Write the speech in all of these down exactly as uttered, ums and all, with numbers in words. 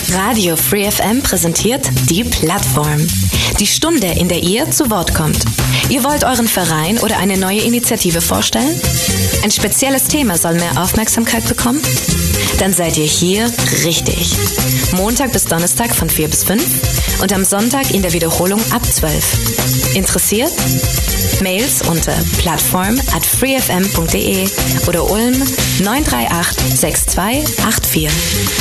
Radio Free F M präsentiert die Plattform. Die Stunde, in der ihr zu Wort kommt. Ihr wollt euren Verein oder eine neue Initiative vorstellen? Ein spezielles Thema soll mehr Aufmerksamkeit bekommen? Dann seid ihr hier richtig. Montag bis Donnerstag von vier bis fünf und am Sonntag in der Wiederholung ab zwölf. Interessiert? Mails unter plattform at freefm punkt de oder Ulm neun drei acht sechs zwei acht vier.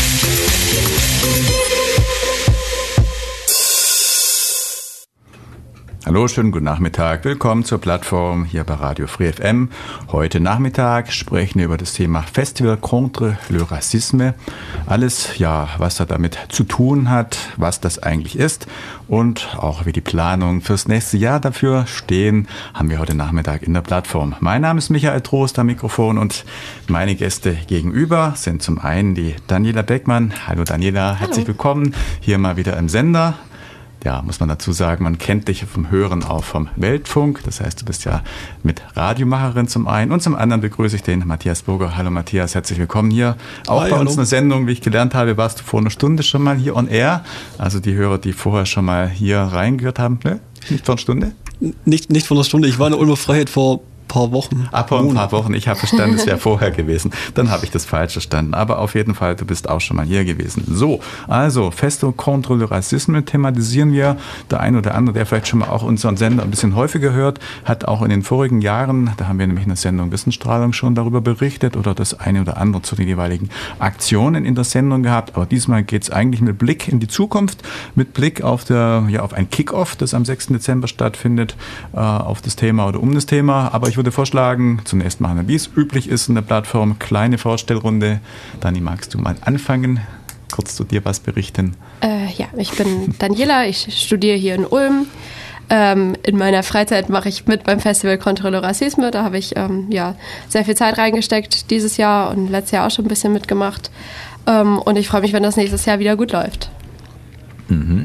Hallo, schönen guten Nachmittag. Willkommen zur Plattform hier bei Radio Free F M. Heute Nachmittag sprechen wir über das Thema Festival contre le Racisme. Alles, ja, was da damit zu tun hat, was das eigentlich ist und auch wie die Planungen fürs nächste Jahr dafür stehen, haben wir heute Nachmittag in der Plattform. Mein Name ist Michael Trost am Mikrofon und meine Gäste gegenüber sind zum einen die Daniela Beckmann. Hallo Daniela, herzlich Hallo. Willkommen hier mal wieder im Sender. Ja, muss man dazu sagen, man kennt dich vom Hören auch vom Weltfunk. Das heißt, du bist ja mit Radiomacherin zum einen und zum anderen begrüße ich den Matthias Burger. Hallo Matthias, herzlich willkommen hier. Auch Hi, bei uns hallo. Eine Sendung, wie ich gelernt habe, warst du vor einer Stunde schon mal hier on air. Also die Hörer, die vorher schon mal hier reingehört haben, ne? Nicht vor einer Stunde? Nicht, nicht vor einer Stunde, ich war in der Ulmer Freiheit vor paar Wochen. Ab vor ein paar Wochen. Ich habe verstanden, es wäre vorher gewesen. Dann habe ich das falsch verstanden. Aber auf jeden Fall, du bist auch schon mal hier gewesen. So, also Festival contre le Racisme thematisieren wir. Der eine oder andere, der vielleicht schon mal auch unseren Sender ein bisschen häufiger hört, hat auch in den vorigen Jahren, da haben wir nämlich in der Sendung Wissensstrahlung schon darüber berichtet oder das eine oder andere zu den jeweiligen Aktionen in der Sendung gehabt. Aber diesmal geht es eigentlich mit Blick in die Zukunft, mit Blick auf, der, ja, auf ein Kick-Off, das am sechsten Dezember stattfindet, äh, auf das Thema oder um das Thema. Aber ich würde vorschlagen, zunächst machen wir, wie es üblich ist in der Plattform, kleine Vorstellrunde. Dani, magst du mal anfangen? Kurz zu dir was berichten. Äh, ja, ich bin Daniela, ich studiere hier in Ulm. Ähm, in meiner Freizeit mache ich mit beim Festival contre le Racisme. Da habe ich ähm, ja, sehr viel Zeit reingesteckt dieses Jahr und letztes Jahr auch schon ein bisschen mitgemacht. Ähm, und ich freue mich, wenn das nächstes Jahr wieder gut läuft. Mhm.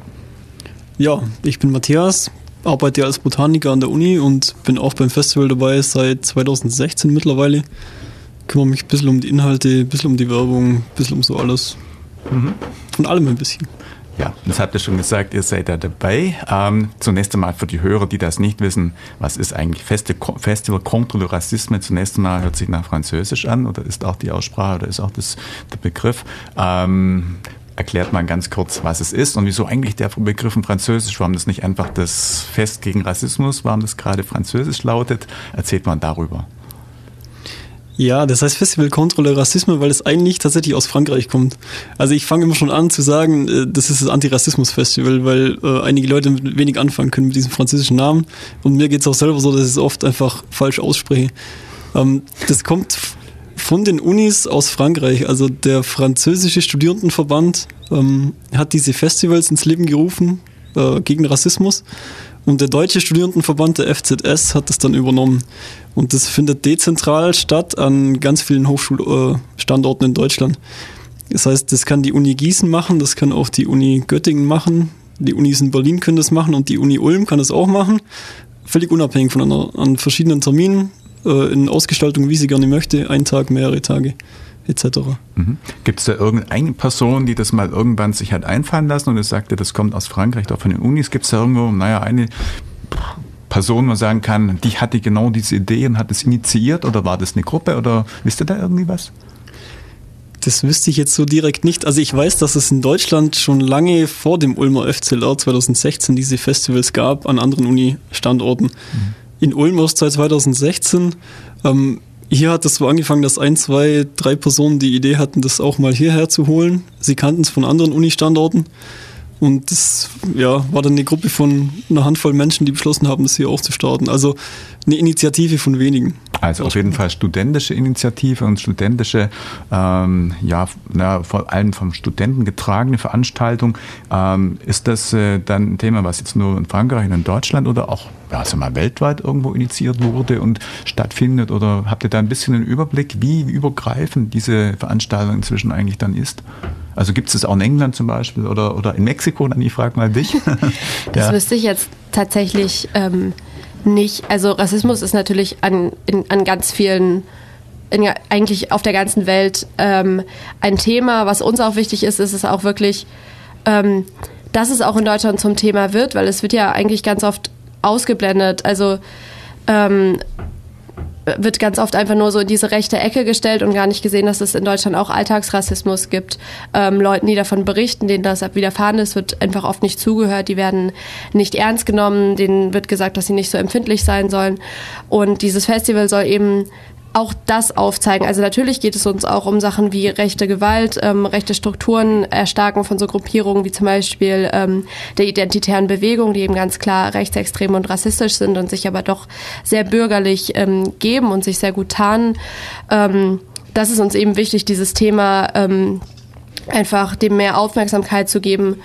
Ja, ich bin Matthias. Arbeite ja als Botaniker an der Uni und bin auch beim Festival dabei seit zweitausendsechzehn mittlerweile. Kümmere mich ein bisschen um die Inhalte, ein bisschen um die Werbung, ein bisschen um so alles. Mhm. Von allem ein bisschen. Ja, das habt ihr schon gesagt, ihr seid da dabei. Ähm, zunächst einmal für die Hörer, die das nicht wissen, was ist eigentlich Festi- Festival contre le Racisme? Zunächst einmal hört sich nach Französisch an oder ist auch die Aussprache oder ist auch das, der Begriff. Ähm, Erklärt mal ganz kurz, was es ist und wieso eigentlich der Begriff in Französisch, warum das nicht einfach das Fest gegen Rassismus, warum das gerade Französisch lautet, erzählt man darüber. Ja, das heißt Festival contre le Racisme, weil es eigentlich tatsächlich aus Frankreich kommt. Also ich fange immer schon an zu sagen, das ist das Antirassismus-Festival, weil äh, einige Leute wenig anfangen können mit diesem französischen Namen und mir geht es auch selber so, dass ich es oft einfach falsch ausspreche. Ähm, das kommt von den Unis aus Frankreich, also der französische Studierendenverband ähm, hat diese Festivals ins Leben gerufen äh, gegen Rassismus und der deutsche Studierendenverband, der F Z S, hat das dann übernommen und das findet dezentral statt an ganz vielen Hochschulstandorten in Deutschland. Das heißt, das kann die Uni Gießen machen, das kann auch die Uni Göttingen machen, die Unis in Berlin können das machen und die Uni Ulm kann das auch machen, völlig unabhängig voneinander, an verschiedenen Terminen, in Ausgestaltung, wie sie gerne möchte, einen Tag, mehrere Tage, et cetera. Mhm. Gibt es da irgendeine Person, die das mal irgendwann sich hat einfallen lassen und es sagte, das kommt aus Frankreich, auch von den Unis? Gibt es da irgendwo, naja, eine Person, wo man sagen kann, die hatte genau diese Idee und hat es initiiert oder war das eine Gruppe oder wisst ihr da irgendwie was? Das wüsste ich jetzt so direkt nicht. Also ich weiß, dass es in Deutschland schon lange vor dem Ulmer F C L R zweitausendsechzehn diese Festivals gab an anderen Uni-Standorten. Mhm. In Ulm erst seit zweitausendsechzehn. Ähm, hier hat es so angefangen, dass ein, zwei, drei Personen die Idee hatten, das auch mal hierher zu holen. Sie kannten es von anderen Uni-Standorten. Und das ja, war dann eine Gruppe von einer Handvoll Menschen, die beschlossen haben, das hier auch zu starten. Also eine Initiative von wenigen. Also auf jeden Fall studentische Initiative und studentische, ähm, ja, na, vor allem vom Studenten getragene Veranstaltung. Ähm, ist das äh, dann ein Thema, was jetzt nur in Frankreich und in Deutschland oder auch ja, also mal weltweit irgendwo initiiert wurde und stattfindet? Oder habt ihr da ein bisschen einen Überblick, wie übergreifend diese Veranstaltung inzwischen eigentlich dann ist? Also gibt es das auch in England zum Beispiel oder, oder in Mexiko? Dann ich frage mal dich. Das ja. wüsste ich jetzt tatsächlich ähm, nicht. Also Rassismus ist natürlich an, in, an ganz vielen in, eigentlich auf der ganzen Welt ähm, ein Thema. Was uns auch wichtig ist, ist es auch wirklich, ähm, dass es auch in Deutschland zum Thema wird, weil es wird ja eigentlich ganz oft ausgeblendet. Also ähm, wird ganz oft einfach nur so in diese rechte Ecke gestellt und gar nicht gesehen, dass es in Deutschland auch Alltagsrassismus gibt. Ähm, Leuten, die davon berichten, denen das widerfahren ist, wird einfach oft nicht zugehört. Die werden nicht ernst genommen. Denen wird gesagt, dass sie nicht so empfindlich sein sollen. Und dieses Festival soll eben auch das aufzeigen. Also natürlich geht es uns auch um Sachen wie rechte Gewalt, ähm, rechte Strukturen, Erstarken von so Gruppierungen wie zum Beispiel ähm, der identitären Bewegung, die eben ganz klar rechtsextrem und rassistisch sind und sich aber doch sehr bürgerlich ähm, geben und sich sehr gut tarnen. Ähm, das ist uns eben wichtig, dieses Thema ähm, einfach dem mehr Aufmerksamkeit zu geben.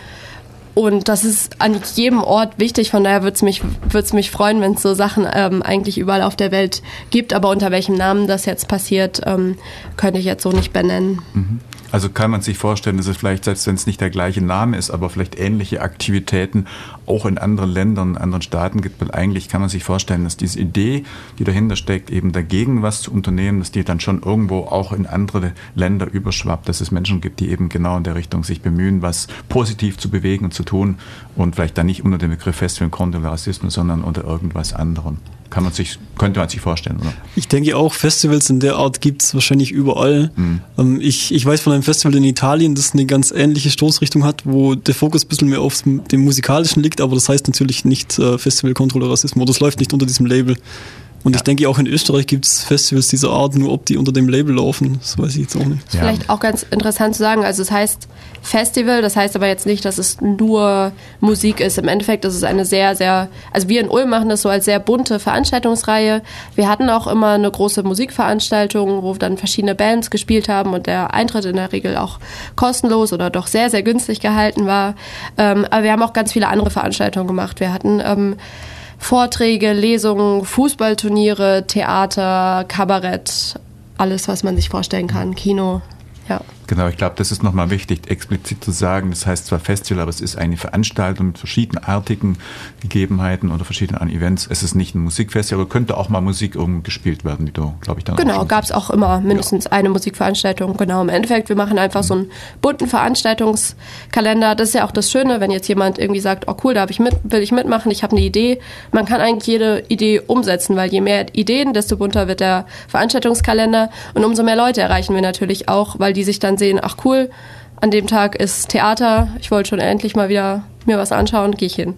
Und das ist an jedem Ort wichtig, von daher würde es mich, würd's mich freuen, wenn es so Sachen ähm, eigentlich überall auf der Welt gibt, aber unter welchem Namen das jetzt passiert, ähm, könnte ich jetzt so nicht benennen. Mhm. Also kann man sich vorstellen, dass es vielleicht, selbst wenn es nicht der gleiche Name ist, aber vielleicht ähnliche Aktivitäten auch in anderen Ländern, in anderen Staaten gibt, weil eigentlich kann man sich vorstellen, dass diese Idee, die dahinter steckt, eben dagegen was zu unternehmen, dass die dann schon irgendwo auch in andere Länder überschwappt, dass es Menschen gibt, die eben genau in der Richtung sich bemühen, was positiv zu bewegen und zu tun und vielleicht dann nicht unter dem Begriff Festival Contre le Racisme, sondern unter irgendwas anderem. Kann man sich, könnte man sich vorstellen, oder? Ich denke auch, Festivals in der Art gibt es wahrscheinlich überall. Mhm. Ähm, ich, ich weiß von einem Festival in Italien, das eine ganz ähnliche Stoßrichtung hat, wo der Fokus ein bisschen mehr auf dem Musikalischen liegt, aber das heißt natürlich nicht äh, Festival Contre le Racisme, oder das läuft nicht unter diesem Label. Und ja. ich denke, auch in Österreich gibt es Festivals dieser Art, nur ob die unter dem Label laufen, das weiß ich jetzt auch nicht. Das ist vielleicht auch ganz interessant zu sagen, also es heißt Festival, das heißt aber jetzt nicht, dass es nur Musik ist. Im Endeffekt ist es eine sehr, sehr, also wir in Ulm machen das so als sehr bunte Veranstaltungsreihe. Wir hatten auch immer eine große Musikveranstaltung, wo dann verschiedene Bands gespielt haben und der Eintritt in der Regel auch kostenlos oder doch sehr, sehr günstig gehalten war. Ähm, aber wir haben auch ganz viele andere Veranstaltungen gemacht. Wir hatten ähm, Vorträge, Lesungen, Fußballturniere, Theater, Kabarett, alles, was man sich vorstellen kann, Kino, ja. Genau, ich glaube, das ist nochmal wichtig, explizit zu sagen. Das heißt zwar Festival, aber es ist eine Veranstaltung mit verschiedenartigen Gegebenheiten oder verschiedenen Events. Es ist nicht ein Musikfestival, könnte auch mal Musik irgendwo gespielt werden, wie du, glaube ich, dann Genau, gab es auch immer mindestens ja. eine Musikveranstaltung. Genau, im Endeffekt, wir machen einfach mhm. so einen bunten Veranstaltungskalender. Das ist ja auch das Schöne, wenn jetzt jemand irgendwie sagt, oh cool, da hab ich mit, will ich mitmachen, ich habe eine Idee. Man kann eigentlich jede Idee umsetzen, weil je mehr Ideen, desto bunter wird der Veranstaltungskalender und umso mehr Leute erreichen wir natürlich auch, weil die sich dann sehen, ach cool, an dem Tag ist Theater, ich wollte schon endlich mal wieder mir was anschauen, gehe ich hin.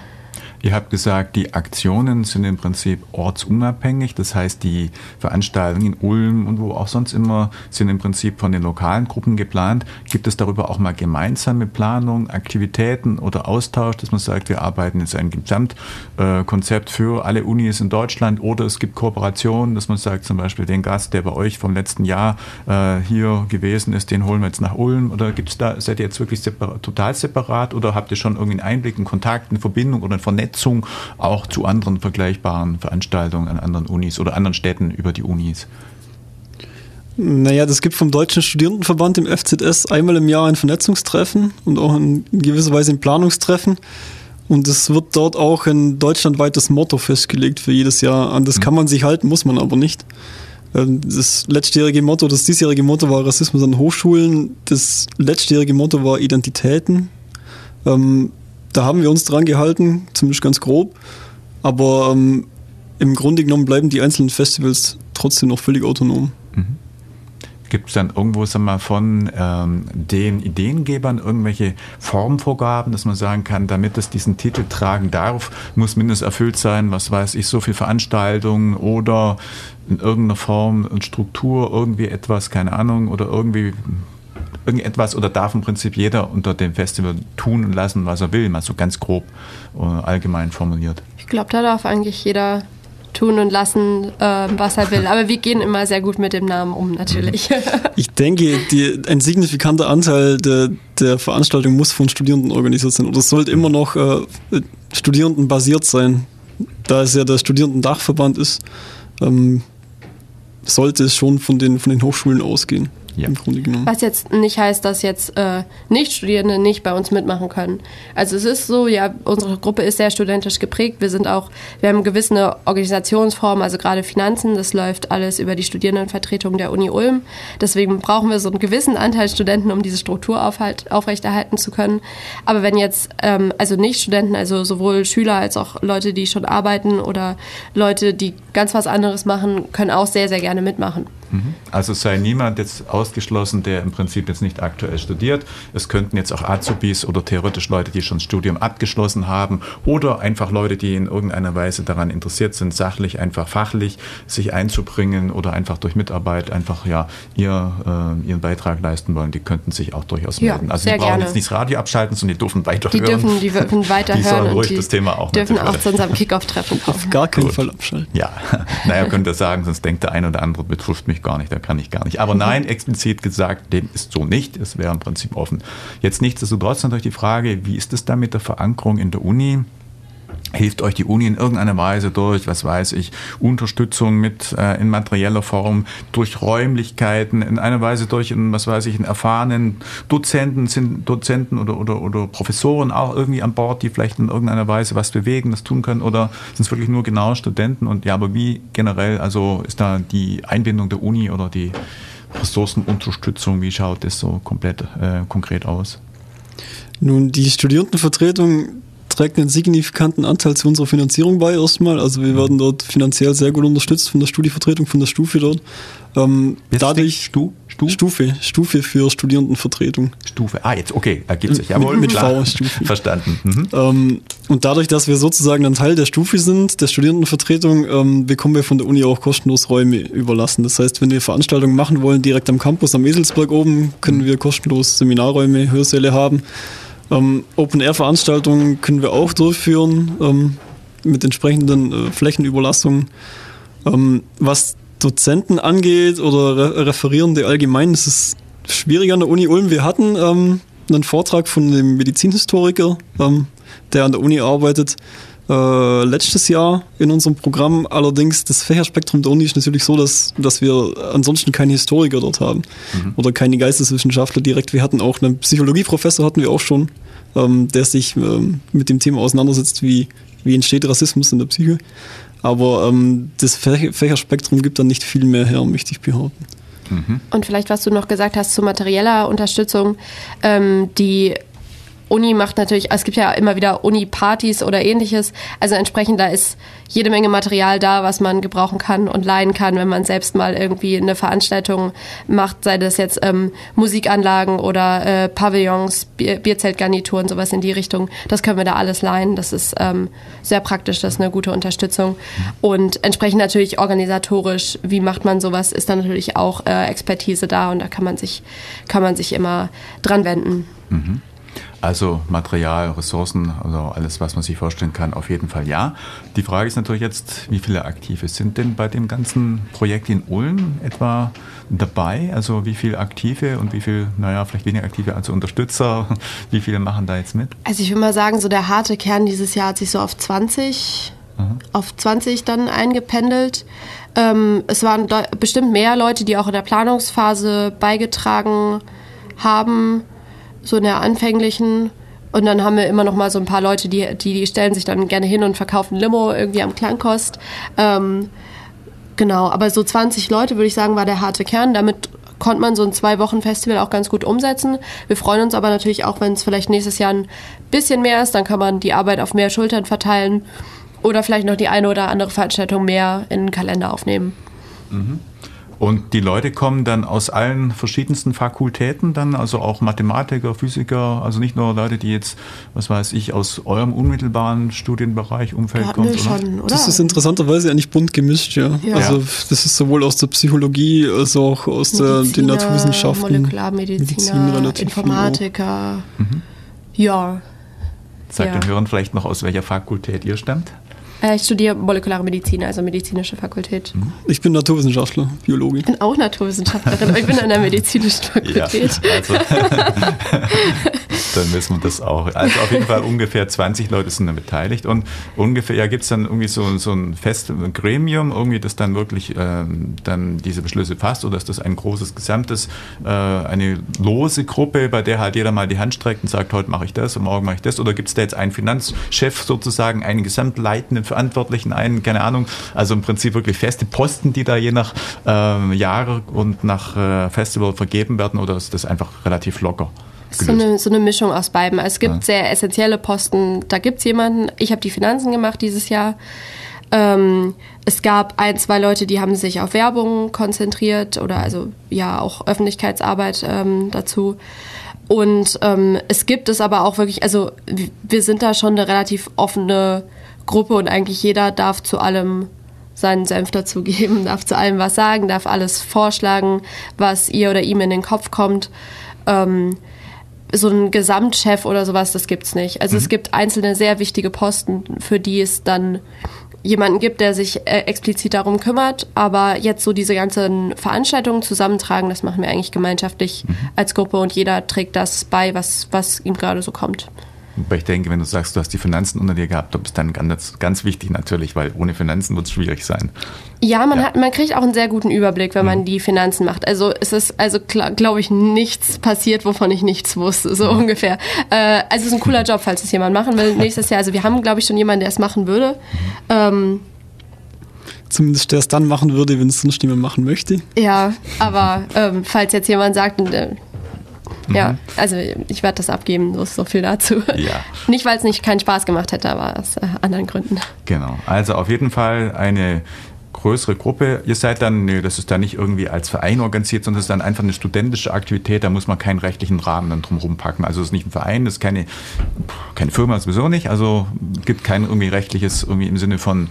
Ihr habt gesagt, die Aktionen sind im Prinzip ortsunabhängig, das heißt, die Veranstaltungen in Ulm und wo auch sonst immer sind im Prinzip von den lokalen Gruppen geplant. Gibt es darüber auch mal gemeinsame Planung, Aktivitäten oder Austausch, dass man sagt, wir arbeiten jetzt ein Gesamtkonzept für alle Unis in Deutschland, oder es gibt Kooperationen, dass man sagt, zum Beispiel den Gast, der bei euch vom letzten Jahr äh, hier gewesen ist, den holen wir jetzt nach Ulm, oder gibt's da, seid ihr jetzt wirklich separat, total separat, oder habt ihr schon irgendwie einen Einblick, einen Kontakt, eine Verbindung oder eine Vernetzung auch zu anderen vergleichbaren Veranstaltungen an anderen Unis oder anderen Städten über die Unis? Naja, das gibt vom Deutschen Studierendenverband im F Z S einmal im Jahr ein Vernetzungstreffen und auch in gewisser Weise ein Planungstreffen. Und es wird dort auch ein deutschlandweites Motto festgelegt für jedes Jahr. An das kann man sich halten, muss man aber nicht. Das letztjährige Motto, das diesjährige Motto war Rassismus an Hochschulen. Das letztjährige Motto war Identitäten. Ähm, Da haben wir uns dran gehalten, zumindest ganz grob. Aber ähm, im Grunde genommen bleiben die einzelnen Festivals trotzdem noch völlig autonom. Mhm. Gibt es dann irgendwo, sagen wir mal, von ähm, den Ideengebern irgendwelche Formvorgaben, dass man sagen kann, damit es diesen Titel tragen darf, muss mindestens erfüllt sein, was weiß ich, so viel Veranstaltungen oder in irgendeiner Form und Struktur irgendwie etwas, keine Ahnung, oder irgendwie irgendetwas, oder darf im Prinzip jeder unter dem Festival tun und lassen, was er will, mal so ganz grob äh, allgemein formuliert? Ich glaube, da darf eigentlich jeder tun und lassen, äh, was er will. Aber wir gehen immer sehr gut mit dem Namen um, natürlich. Ich denke, die, ein signifikanter Anteil der, der Veranstaltung muss von Studierenden organisiert sein. Oder es sollte immer noch äh, studierendenbasiert sein. Da es ja der Studierendendachverband ist, ähm, sollte es schon von den, von den Hochschulen ausgehen. ja. Im Grunde genommen. Was jetzt nicht heißt, dass jetzt äh, Nicht-Studierende nicht bei uns mitmachen können. Also es ist so, ja, unsere Gruppe ist sehr studentisch geprägt. Wir sind auch, wir haben gewisse Organisationsformen, also gerade Finanzen, das läuft alles über die Studierendenvertretung der Uni Ulm. Deswegen brauchen wir so einen gewissen Anteil Studenten, um diese Struktur aufhalt, aufrechterhalten zu können. Aber wenn jetzt, ähm, also Nicht-Studenten, also sowohl Schüler als auch Leute, die schon arbeiten oder Leute, die ganz was anderes machen, können auch sehr, sehr gerne mitmachen. Also sei niemand jetzt ausgeschlossen, der im Prinzip jetzt nicht aktuell studiert. Es könnten jetzt auch Azubis oder theoretisch Leute, die schon das Studium abgeschlossen haben oder einfach Leute, die in irgendeiner Weise daran interessiert sind, sachlich, einfach fachlich sich einzubringen oder einfach durch Mitarbeit einfach ja ihr, äh, ihren Beitrag leisten wollen, die könnten sich auch durchaus ja, melden. Also die brauchen gerne. Jetzt nicht das Radio abschalten, sondern die dürfen weiterhören. Die dürfen, die dürfen weiterhören. Die sollen ruhig die das Thema auch dürfen auch zu unserem Kick-Off-Treffen kommen. Auf gar keinen Gut. Fall abschalten. Ja, naja, könnt ihr sagen, sonst denkt der eine oder andere, betrifft mich gar nicht, da kann ich gar nicht. Aber nein, explizit gesagt, dem ist so nicht. Es wäre im Prinzip offen. Jetzt nichtsdestotrotz natürlich die Frage, wie ist es da mit der Verankerung in der Uni? Hilft euch die Uni in irgendeiner Weise durch, was weiß ich, Unterstützung mit äh, in materieller Form, durch Räumlichkeiten, in einer Weise durch, einen, was weiß ich, einen erfahrenen Dozenten, sind Dozenten oder, oder, oder Professoren auch irgendwie an Bord, die vielleicht in irgendeiner Weise was bewegen, das tun können, oder sind es wirklich nur genau Studenten? Und ja, aber wie generell, also ist da die Einbindung der Uni oder die Ressourcenunterstützung, wie schaut das so komplett äh, konkret aus? Nun, die Studierendenvertretung trägt einen signifikanten Anteil zu unserer Finanzierung bei erstmal. Also wir werden dort finanziell sehr gut unterstützt von der Studievertretung, von der Stufe dort. Ähm, dadurch Stu, Stu? Stufe, Stufe für Studierendenvertretung. Stufe, ah jetzt, okay, ergibt sich. Jawohl, mit V, Stufe. Verstanden. Mhm. Ähm, und dadurch, dass wir sozusagen ein Teil der Stufe sind, der Studierendenvertretung, ähm, bekommen wir von der Uni auch kostenlos Räume überlassen. Das heißt, wenn wir Veranstaltungen machen wollen, direkt am Campus am Eselsberg oben, können wir kostenlos Seminarräume, Hörsäle haben. Ähm, Open-Air-Veranstaltungen können wir auch durchführen ähm, mit entsprechenden äh, Flächenüberlassungen. Ähm, was Dozenten angeht oder Re- Referierende allgemein, das ist schwierig an der Uni Ulm. Wir hatten ähm, einen Vortrag von dem Medizinhistoriker, ähm, der an der Uni arbeitet, äh, letztes Jahr in unserem Programm. Allerdings das Fächerspektrum der Uni ist natürlich so, dass, dass wir ansonsten keine Historiker dort haben mhm. oder keine Geisteswissenschaftler direkt. Wir hatten auch einen Psychologieprofessor, hatten wir auch schon, ähm, der sich ähm, mit dem Thema auseinandersetzt, wie, wie entsteht Rassismus in der Psyche. Aber ähm, das Fächerspektrum gibt dann nicht viel mehr her, möchte ich behaupten. Mhm. Und vielleicht, was du noch gesagt hast zu materieller Unterstützung, ähm, die Uni macht natürlich, es gibt ja immer wieder Uni-Partys oder ähnliches, also entsprechend da ist jede Menge Material da, was man gebrauchen kann und leihen kann, wenn man selbst mal irgendwie eine Veranstaltung macht, sei das jetzt ähm, Musikanlagen oder äh, Pavillons, Bier, Bierzeltgarnituren, sowas in die Richtung, das können wir da alles leihen, das ist ähm, sehr praktisch, das ist eine gute Unterstützung und entsprechend natürlich organisatorisch, wie macht man sowas, ist dann natürlich auch äh, Expertise da und da kann man sich, kann man sich immer dran wenden. Mhm. Also Material, Ressourcen, also alles, was man sich vorstellen kann, auf jeden Fall ja. Die Frage ist natürlich jetzt, wie viele Aktive sind denn bei dem ganzen Projekt in Ulm etwa dabei? Also wie viele Aktive und wie viele, naja, vielleicht weniger Aktive als Unterstützer, wie viele machen da jetzt mit? Also ich würde mal sagen, so der harte Kern dieses Jahr hat sich so auf zwanzig, mhm. auf zwanzig dann eingependelt. Ähm, es waren de- bestimmt mehr Leute, die auch in der Planungsphase beigetragen haben, so in der anfänglichen. Und dann haben wir immer noch mal so ein paar Leute, die, die, die stellen sich dann gerne hin und verkaufen Limo irgendwie am Klangkost. Ähm, genau, aber so zwanzig Leute, würde ich sagen, war der harte Kern. Damit konnte man so ein Zwei-Wochen-Festival auch ganz gut umsetzen. Wir freuen uns aber natürlich auch, wenn es vielleicht nächstes Jahr ein bisschen mehr ist. Dann kann man die Arbeit auf mehr Schultern verteilen oder vielleicht noch die eine oder andere Veranstaltung mehr in den Kalender aufnehmen. Mhm. Und die Leute kommen dann aus allen verschiedensten Fakultäten dann, also auch Mathematiker, Physiker, also nicht nur Leute, die jetzt, was weiß ich, aus eurem unmittelbaren Studienbereich, Umfeld kommen, oder? Schon, oder? Das ist interessanterweise eigentlich bunt gemischt, ja. ja. Also das ist sowohl aus der Psychologie als auch aus der, den Naturwissenschaften. Molekularmediziner, Medizin Informatiker, mhm. ja. Sagt ja. den Hörern vielleicht noch, aus welcher Fakultät ihr stammt? Ich studiere molekulare Medizin, also medizinische Fakultät. Ich bin Naturwissenschaftler, Biologe. Ich bin auch Naturwissenschaftlerin, aber ich bin an der medizinischen Fakultät. Ja, also. dann wissen wir das auch. Also auf jeden Fall ungefähr zwanzig Leute sind da beteiligt und ungefähr, ja, gibt es dann irgendwie so, so ein festes Gremium, irgendwie, das dann wirklich ähm, dann diese Beschlüsse fasst, oder ist das ein großes Gesamtes, äh, eine lose Gruppe, bei der halt jeder mal die Hand streckt und sagt, heute mache ich das und morgen mache ich das, oder gibt es da jetzt einen Finanzchef sozusagen, einen gesamtleitenden Verantwortlichen, einen, keine Ahnung, also im Prinzip wirklich feste Posten, die da je nach äh, Jahre und nach äh, Festival vergeben werden, oder ist das einfach relativ locker? So eine, so eine Mischung aus beiden. Also es gibt ja. sehr essentielle Posten, da gibt es jemanden, ich habe die Finanzen gemacht dieses Jahr. Ähm, es gab ein, zwei Leute, die haben sich auf Werbung konzentriert oder also ja auch Öffentlichkeitsarbeit ähm, dazu. Und ähm, es gibt es aber auch wirklich, also wir sind da schon eine relativ offene Gruppe und eigentlich jeder darf zu allem seinen Senf dazugeben, darf zu allem was sagen, darf alles vorschlagen, was ihr oder ihm in den Kopf kommt. Ähm, so ein Gesamtchef oder sowas, das gibt's nicht. Also mhm. es gibt einzelne sehr wichtige Posten, für die es dann jemanden gibt, der sich äh, explizit darum kümmert, aber jetzt so diese ganzen Veranstaltungen zusammentragen, das machen wir eigentlich gemeinschaftlich mhm. als Gruppe und jeder trägt das bei, was, was ihm gerade so kommt. Aber ich denke, wenn du sagst, du hast die Finanzen unter dir gehabt, das ist dann ganz, ganz wichtig natürlich, weil ohne Finanzen wird es schwierig sein. Ja, man ja. hat, man kriegt auch einen sehr guten Überblick, wenn mhm. man die Finanzen macht. Also es ist, also glaube ich, nichts passiert, wovon ich nichts wusste, so mhm. ungefähr. Äh, also es ist ein cooler Job, falls es jemand machen will nächstes Jahr. Also wir haben, glaube ich, schon jemanden, der es machen würde. Mhm. Ähm, Zumindest der es dann machen würde, wenn es sonst niemand machen möchte. Ja, aber ähm, falls jetzt jemand sagt, äh, ja, mhm. also ich werde das abgeben, so ist so viel dazu. Ja. Nicht, weil es nicht keinen Spaß gemacht hätte, aber aus äh, anderen Gründen. Genau, also auf jeden Fall eine größere Gruppe. Ihr seid dann, nö, das ist dann nicht irgendwie als Verein organisiert, sondern es ist dann einfach eine studentische Aktivität, da muss man keinen rechtlichen Rahmen dann drum packen. Also es ist nicht ein Verein, das ist keine, keine Firma sowieso nicht, also gibt kein irgendwie rechtliches, irgendwie im Sinne von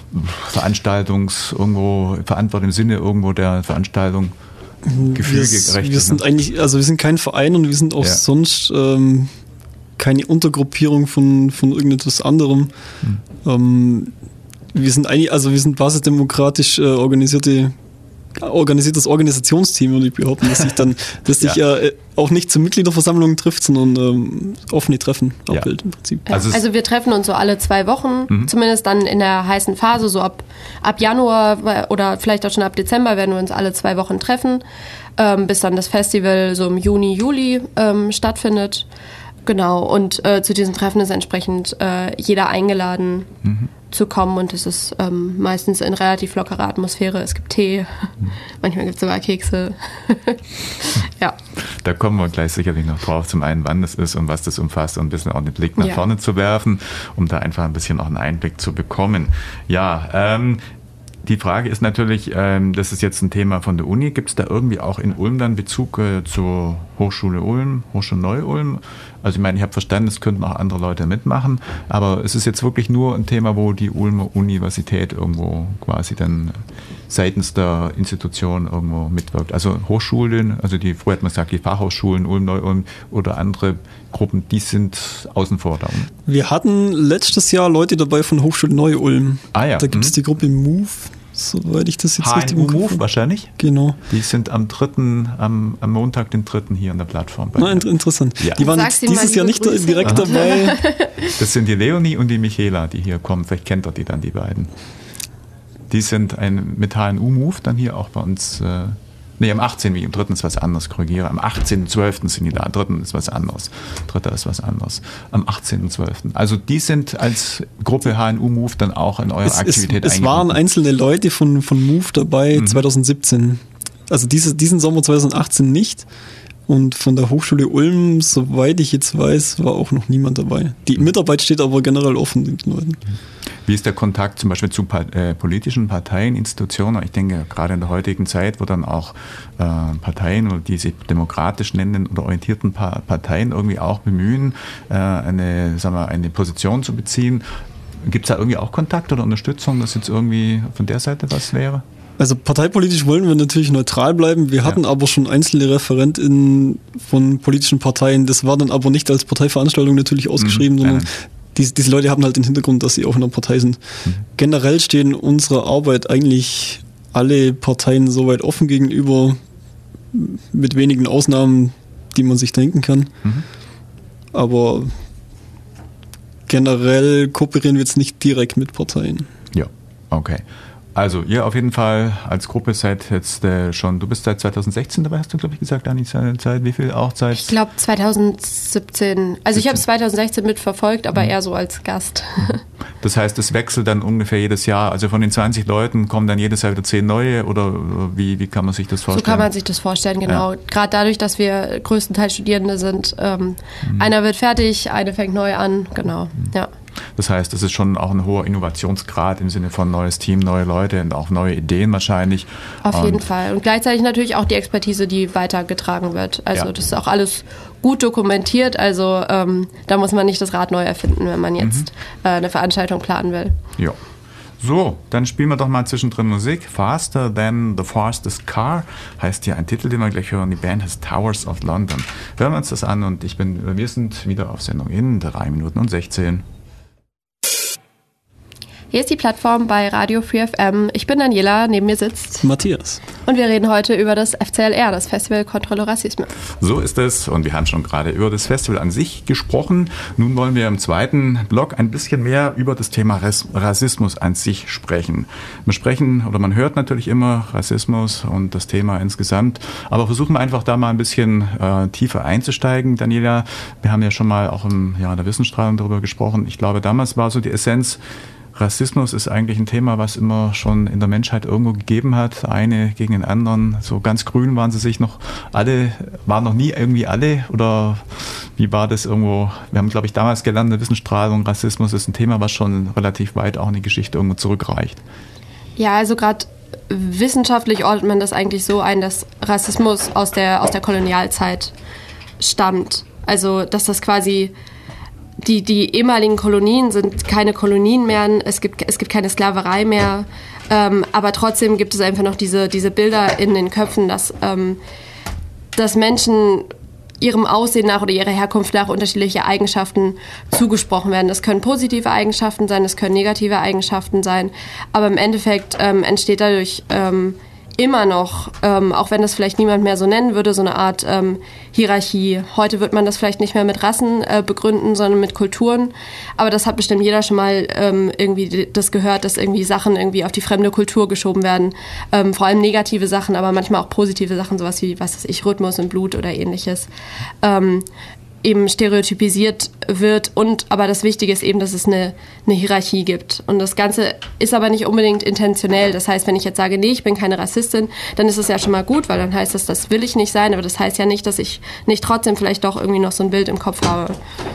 Veranstaltungs, irgendwo, Verantwortung im Sinne irgendwo der Veranstaltung. Gefühlgerecht. Wir sind eigentlich, also wir sind kein Verein und wir sind auch ja. sonst ähm, keine Untergruppierung von, von irgendetwas anderem. Hm. Ähm, wir sind eigentlich, also wir sind basisdemokratisch äh, organisierte organisiertes Organisationsteam, würde ich behaupten, dass sich dann, dass sich ja. äh, auch nicht zu Mitgliederversammlungen trifft, sondern ähm, offene Treffen abhält ja. im Prinzip. Ja. Also, also wir treffen uns so alle zwei Wochen, mhm. zumindest dann in der heißen Phase, so ab, ab Januar oder vielleicht auch schon ab Dezember werden wir uns alle zwei Wochen treffen, ähm, bis dann das Festival so im Juni, Juli ähm, stattfindet. Genau, und äh, zu diesen Treffen ist entsprechend äh, jeder eingeladen mhm. zu kommen und es ist ähm, meistens in relativ lockerer Atmosphäre. Es gibt Tee, mhm. manchmal gibt es sogar Kekse. Ja. Da kommen wir gleich sicherlich noch drauf, zum einen, wann das ist und was das umfasst und ein bisschen auch den Blick nach ja. vorne zu werfen, um da einfach ein bisschen auch einen Einblick zu bekommen. Ja, ähm, die Frage ist natürlich, ähm, das ist jetzt ein Thema von der Uni, gibt es da irgendwie auch in Ulm dann Bezug äh, zur Hochschule Ulm, Hochschule Neu-Ulm? Also ich meine, ich habe verstanden, es könnten auch andere Leute mitmachen, aber es ist jetzt wirklich nur ein Thema, wo die Ulmer Universität irgendwo quasi dann seitens der Institution irgendwo mitwirkt. Also Hochschulen, also die, früher hat man gesagt, die Fachhochschulen Ulm, Neu-Ulm oder andere Gruppen, die sind außen vor da. Wir hatten letztes Jahr Leute dabei von Hochschule Neu-Ulm. Ah ja. Da gibt es mhm. die Gruppe Move, soweit ich das jetzt H N U richtig im Kopf Move wahrscheinlich? Genau. Die sind am dritten, am, am Montag, den dritten hier an der Plattform. Na, interessant. Ja. Die waren jetzt dieses Jahr nicht Grüße. direkt Aha. dabei. Das sind die Leonie und die Michaela, die hier kommen. Vielleicht kennt ihr die dann, die beiden. Die sind ein, mit H N U Move dann hier auch bei uns. Äh, nee, am achtzehnten wie im dritten ist was anderes, korrigiere. Am achtzehnten zwölften sind die da, am dritten ist was anderes. Dritter ist was anderes. Am achtzehnten zwölften Also die sind als Gruppe H N U Move dann auch in eurer es, Aktivität Es, es waren einzelne Leute von, von Move dabei mhm. zwanzig siebzehn Also diese, diesen Sommer zwanzig achtzehn nicht. Und von der Hochschule Ulm, soweit ich jetzt weiß, war auch noch niemand dabei. Die Mitarbeit steht aber generell offen den Leuten. Wie ist der Kontakt zum Beispiel zu äh, politischen Parteien, Institutionen? Ich denke, gerade in der heutigen Zeit, wo dann auch äh, Parteien, oder die sich demokratisch nennen oder orientierten pa- Parteien irgendwie auch bemühen, äh, eine, sagen wir, eine Position zu beziehen. Gibt es da irgendwie auch Kontakt oder Unterstützung, dass jetzt irgendwie von der Seite was wäre? Also parteipolitisch wollen wir natürlich neutral bleiben. Wir hatten ja. aber schon einzelne ReferentInnen von politischen Parteien. Das war dann aber nicht als Parteiveranstaltung natürlich ausgeschrieben, mhm. sondern diese, diese Leute haben halt den Hintergrund, dass sie auch in der Partei sind. Mhm. Generell stehen unserer Arbeit eigentlich alle Parteien soweit offen gegenüber, mit wenigen Ausnahmen, die man sich denken kann. Mhm. aber generell kooperieren wir jetzt nicht direkt mit Parteien. Ja, okay. Also ihr auf jeden Fall als Gruppe seid jetzt äh, schon, du bist seit zwanzig sechzehn dabei, hast du, glaube ich, gesagt, Anni, seit wie viel auch Zeit? Ich glaube zwanzig siebzehn. Also ich habe es zwanzig sechzehn mitverfolgt, aber mhm. eher so als Gast. Das heißt, es wechselt dann ungefähr jedes Jahr. Also von den zwanzig Leuten kommen dann jedes Jahr wieder zehn neue oder wie, wie kann man sich das vorstellen? So kann man sich das vorstellen, genau. Ja. Gerade dadurch, dass wir größtenteils Studierende sind. Ähm, mhm. Einer wird fertig, eine fängt neu an, genau, mhm. ja. Das heißt, es ist schon auch ein hoher Innovationsgrad im Sinne von neues Team, neue Leute und auch neue Ideen wahrscheinlich. Auf und jeden Fall. Und gleichzeitig natürlich auch die Expertise, die weitergetragen wird. Also ja. das ist auch alles gut dokumentiert. Also ähm, da muss man nicht das Rad neu erfinden, wenn man jetzt mhm. äh, eine Veranstaltung planen will. Ja. So, dann spielen wir doch mal zwischendrin Musik. Faster Than the Fastest Car heißt hier ein Titel, den wir gleich hören. Die Band heißt Towers of London. Hören wir uns das an und ich bin, wir sind wieder auf Sendung in drei Minuten und sechzehn. Hier ist die Plattform bei Radio Free F M. Ich bin Daniela, neben mir sitzt Matthias. Und wir reden heute über das F C L R, das Festival contre le Racisme. So ist es und wir haben schon gerade über das Festival an sich gesprochen. Nun wollen wir im zweiten Block ein bisschen mehr über das Thema Rassismus an sich sprechen. Wir sprechen, oder man hört natürlich immer Rassismus und das Thema insgesamt, aber versuchen wir einfach da mal ein bisschen äh, tiefer einzusteigen. Daniela, wir haben ja schon mal auch im, ja, in der Wissensstrahlung darüber gesprochen. Ich glaube, damals war so die Essenz, Rassismus ist eigentlich ein Thema, was immer schon in der Menschheit irgendwo gegeben hat. Eine gegen den anderen. So ganz grün waren sie sich noch alle, waren noch nie irgendwie alle. Oder wie war das irgendwo? Wir haben, glaube ich, damals gelernt, in der Wissensstrahlung, Rassismus ist ein Thema, was schon relativ weit auch in die Geschichte irgendwo zurückreicht. Ja, also gerade wissenschaftlich ordnet man das eigentlich so ein, dass Rassismus aus der, aus der Kolonialzeit stammt. Also, dass das quasi Die, die ehemaligen Kolonien sind keine Kolonien mehr, es gibt, es gibt keine Sklaverei mehr, ähm, aber trotzdem gibt es einfach noch diese, diese Bilder in den Köpfen, dass, ähm, dass Menschen ihrem Aussehen nach oder ihrer Herkunft nach unterschiedliche Eigenschaften zugesprochen werden. Das können positive Eigenschaften sein, das können negative Eigenschaften sein, aber im Endeffekt ähm, entsteht dadurch ähm, immer noch, ähm, auch wenn das vielleicht niemand mehr so nennen würde, so eine Art ähm, Hierarchie. Heute wird man das vielleicht nicht mehr mit Rassen äh, begründen, sondern mit Kulturen. Aber das hat bestimmt jeder schon mal ähm, irgendwie das gehört, dass irgendwie Sachen irgendwie auf die fremde Kultur geschoben werden. Ähm, vor allem negative Sachen, aber manchmal auch positive Sachen, sowas wie, was weiß ich, Rhythmus im Blut oder ähnliches. Ähm, eben stereotypisiert wird und aber das Wichtige ist eben, dass es eine, eine Hierarchie gibt. Und das Ganze ist aber nicht unbedingt intentionell. Das heißt, wenn ich jetzt sage, nee, ich bin keine Rassistin, dann ist es ja schon mal gut, weil dann heißt das, das will ich nicht sein, aber das heißt ja nicht, dass ich nicht trotzdem vielleicht doch irgendwie noch so ein Bild im Kopf habe.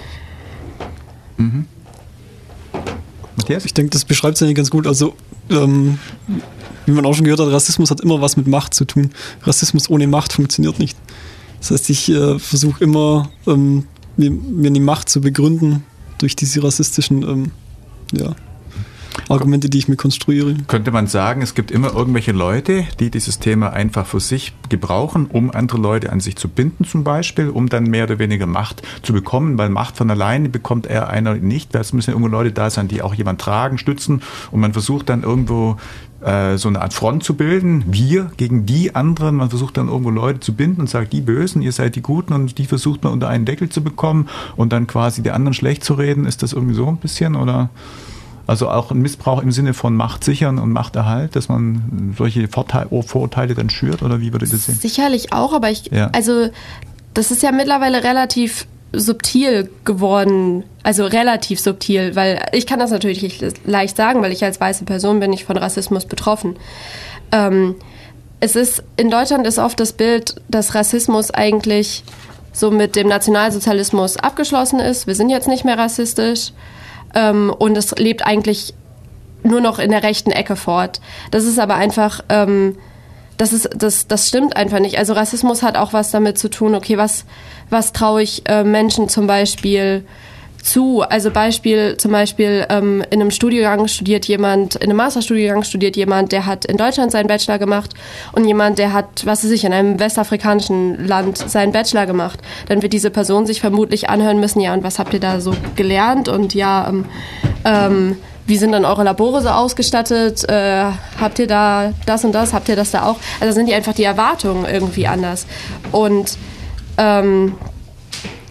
Mhm. Matthias? Ich denke, das beschreibt es eigentlich ganz gut. Also, ähm, wie man auch schon gehört hat, Rassismus hat immer was mit Macht zu tun. Rassismus ohne Macht funktioniert nicht. Das heißt, ich äh, versuche immer, ähm, mir, mir die Macht zu begründen durch diese rassistischen ähm, ja, Argumente, die ich mir konstruiere. Könnte man sagen, es gibt immer irgendwelche Leute, die dieses Thema einfach für sich gebrauchen, um andere Leute an sich zu binden zum Beispiel, um dann mehr oder weniger Macht zu bekommen, weil Macht von alleine bekommt er einer nicht, weil es müssen ja irgendwo Leute da sein, die auch jemanden tragen, stützen und man versucht dann irgendwo so eine Art Front zu bilden, wir gegen die anderen, man versucht dann irgendwo Leute zu binden und sagt, die Bösen, ihr seid die Guten und die versucht man unter einen Deckel zu bekommen und dann quasi die anderen schlecht zu reden, ist das irgendwie so ein bisschen oder also auch ein Missbrauch im Sinne von Macht sichern und Machterhalt, dass man solche Vorteile, Vorurteile dann schürt oder wie würdet ihr das sehen? Sicherlich auch, aber ich, ja. also das ist ja mittlerweile relativ subtil geworden, also relativ subtil, weil ich kann das natürlich nicht leicht sagen, weil ich als weiße Person bin nicht von Rassismus betroffen. Ähm, es ist, in Deutschland ist oft das Bild, dass Rassismus eigentlich so mit dem Nationalsozialismus abgeschlossen ist. Wir sind jetzt nicht mehr rassistisch ähm, und es lebt eigentlich nur noch in der rechten Ecke fort. Das ist aber einfach ähm, Das, ist, das, das stimmt einfach nicht. Also Rassismus hat auch was damit zu tun, okay, was, was traue ich äh, Menschen zum Beispiel zu? Also Beispiel, zum Beispiel ähm, in einem Studiengang studiert jemand, in einem Masterstudiengang studiert jemand, der hat in Deutschland seinen Bachelor gemacht und jemand, der hat, was weiß ich, in einem westafrikanischen Land seinen Bachelor gemacht. Dann wird diese Person sich vermutlich anhören müssen, ja, und was habt ihr da so gelernt? Und ja, ähm, ähm, wie sind dann eure Labore so ausgestattet? Äh, habt ihr da das und das? Habt ihr das da auch? Also sind die einfach die Erwartungen irgendwie anders. Und ähm,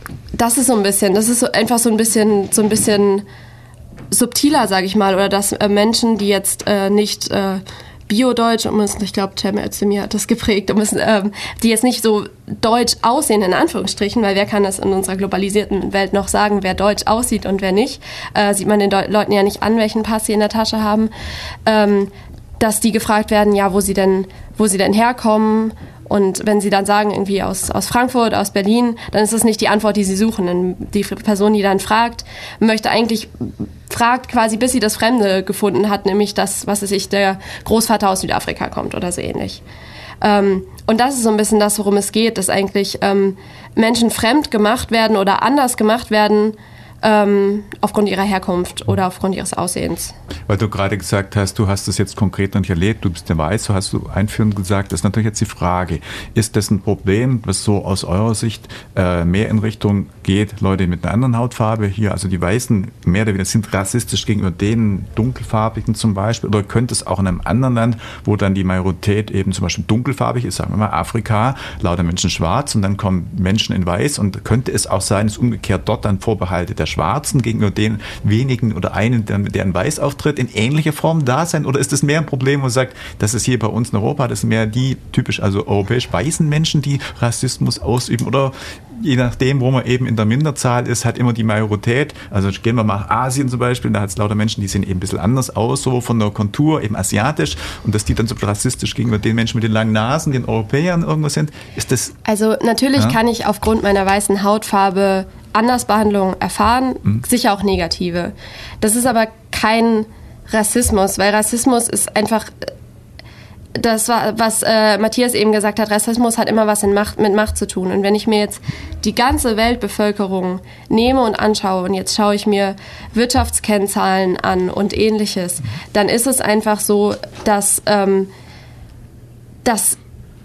das ist so ein bisschen, das ist so einfach so ein bisschen, so ein bisschen subtiler, sage ich mal, oder dass äh, Menschen, die jetzt äh, nicht äh, Bio-Deutsch, und müssen, ich glaube, Cem Özdemir hat das geprägt, und müssen, ähm, die jetzt nicht so deutsch aussehen, in Anführungsstrichen, weil wer kann das in unserer globalisierten Welt noch sagen, wer deutsch aussieht und wer nicht, äh, sieht man den Deu- Leuten ja nicht an, welchen Pass sie in der Tasche haben, ähm, dass die gefragt werden, ja, wo sie denn, wo sie denn herkommen. Und wenn sie dann sagen, irgendwie aus, aus Frankfurt, aus Berlin, dann ist das nicht die Antwort, die sie suchen. Denn die Person, die dann fragt, möchte eigentlich, fragt quasi, bis sie das Fremde gefunden hat, nämlich das, was weiß ich, der Großvater aus Südafrika kommt oder so ähnlich. Ähm, und das ist so ein bisschen das, worum es geht, dass eigentlich ähm, Menschen fremd gemacht werden oder anders gemacht werden, Ähm, aufgrund ihrer Herkunft oder aufgrund ihres Aussehens. Weil du gerade gesagt hast, du hast das jetzt konkret noch nicht erlebt, du bist ja weiß, so hast du einführend gesagt, das ist natürlich jetzt die Frage, ist das ein Problem, was so aus eurer Sicht äh, mehr in Richtung geht, Leute mit einer anderen Hautfarbe hier, also die Weißen mehr oder weniger sind rassistisch gegenüber den Dunkelfarbigen zum Beispiel, oder könnte es auch in einem anderen Land, wo dann die Majorität eben zum Beispiel dunkelfarbig ist, sagen wir mal Afrika, lauter Menschen schwarz und dann kommen Menschen in weiß und könnte es auch sein, dass umgekehrt dort dann Vorbehalte der Schwarzen gegenüber den wenigen oder einen, der, der in Weiß auftritt, in ähnlicher Form da sein? Oder ist das mehr ein Problem, wo man sagt, das ist hier bei uns in Europa, das sind mehr die typisch, also europäisch weißen Menschen, die Rassismus ausüben? Oder je nachdem, wo man eben in der Minderzahl ist, hat immer die Majorität, also gehen wir mal nach Asien zum Beispiel, da hat es lauter Menschen, die sehen eben ein bisschen anders aus, so von der Kontur, eben asiatisch, und dass die dann so rassistisch gegenüber den Menschen mit den langen Nasen, den Europäern irgendwo sind, ist das... Also natürlich ja? kann ich aufgrund meiner weißen Hautfarbe Andersbehandlung erfahren, mhm. sicher auch negative. Das ist aber kein Rassismus, weil Rassismus ist einfach, das war, was äh, Matthias eben gesagt hat, Rassismus hat immer was in Macht, mit Macht zu tun. Und wenn ich mir jetzt die ganze Weltbevölkerung nehme und anschaue, und jetzt schaue ich mir Wirtschaftskennzahlen an und ähnliches, dann ist es einfach so, dass, ähm, dass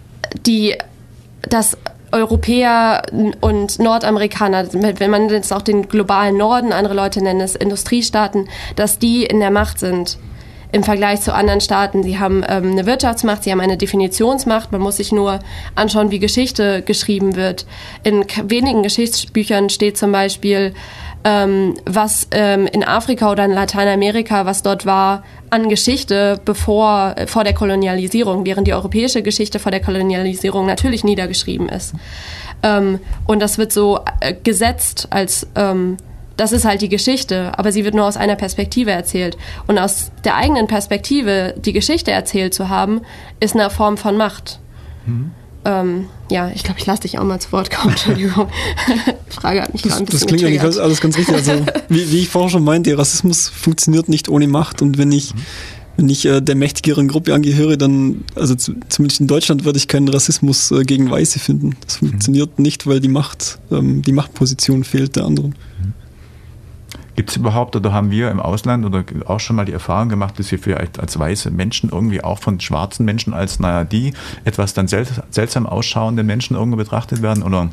die, dass Europäer und Nordamerikaner, wenn man jetzt auch den globalen Norden, andere Leute nennen es Industriestaaten, dass die in der Macht sind im Vergleich zu anderen Staaten. Sie haben ähm, eine Wirtschaftsmacht, sie haben eine Definitionsmacht. Man muss sich nur anschauen, wie Geschichte geschrieben wird. In k- wenigen Geschichtsbüchern steht zum Beispiel, ähm, was ähm, in Afrika oder in Lateinamerika, was dort war, an Geschichte bevor, vor der Kolonialisierung, während die europäische Geschichte vor der Kolonialisierung natürlich niedergeschrieben ist. Ähm, und das wird so äh, gesetzt als, ähm, das ist halt die Geschichte, aber sie wird nur aus einer Perspektive erzählt. Und aus der eigenen Perspektive die Geschichte erzählt zu haben, ist eine Form von Macht. Mhm. Ähm, ja, ich glaube, ich lasse dich auch mal zu Wort kommen, Entschuldigung. Die Frage hat mich das, gerade ein bisschen Das klingt getriggert. eigentlich alles ganz richtig. Also, wie, wie ich vorher schon meinte, Rassismus funktioniert nicht ohne Macht. Und wenn ich, mhm. wenn ich äh, der mächtigeren Gruppe angehöre, dann, also zu, zumindest in Deutschland, werde ich keinen Rassismus äh, gegen Weiße finden. Das funktioniert mhm. nicht, weil die Macht, ähm, die Machtposition fehlt der anderen. Mhm. Gibt es überhaupt, oder haben wir im Ausland oder auch schon mal die Erfahrung gemacht, dass wir vielleicht als weiße Menschen irgendwie auch von schwarzen Menschen als, naja, die etwas dann sel- seltsam ausschauende Menschen irgendwo betrachtet werden? Oder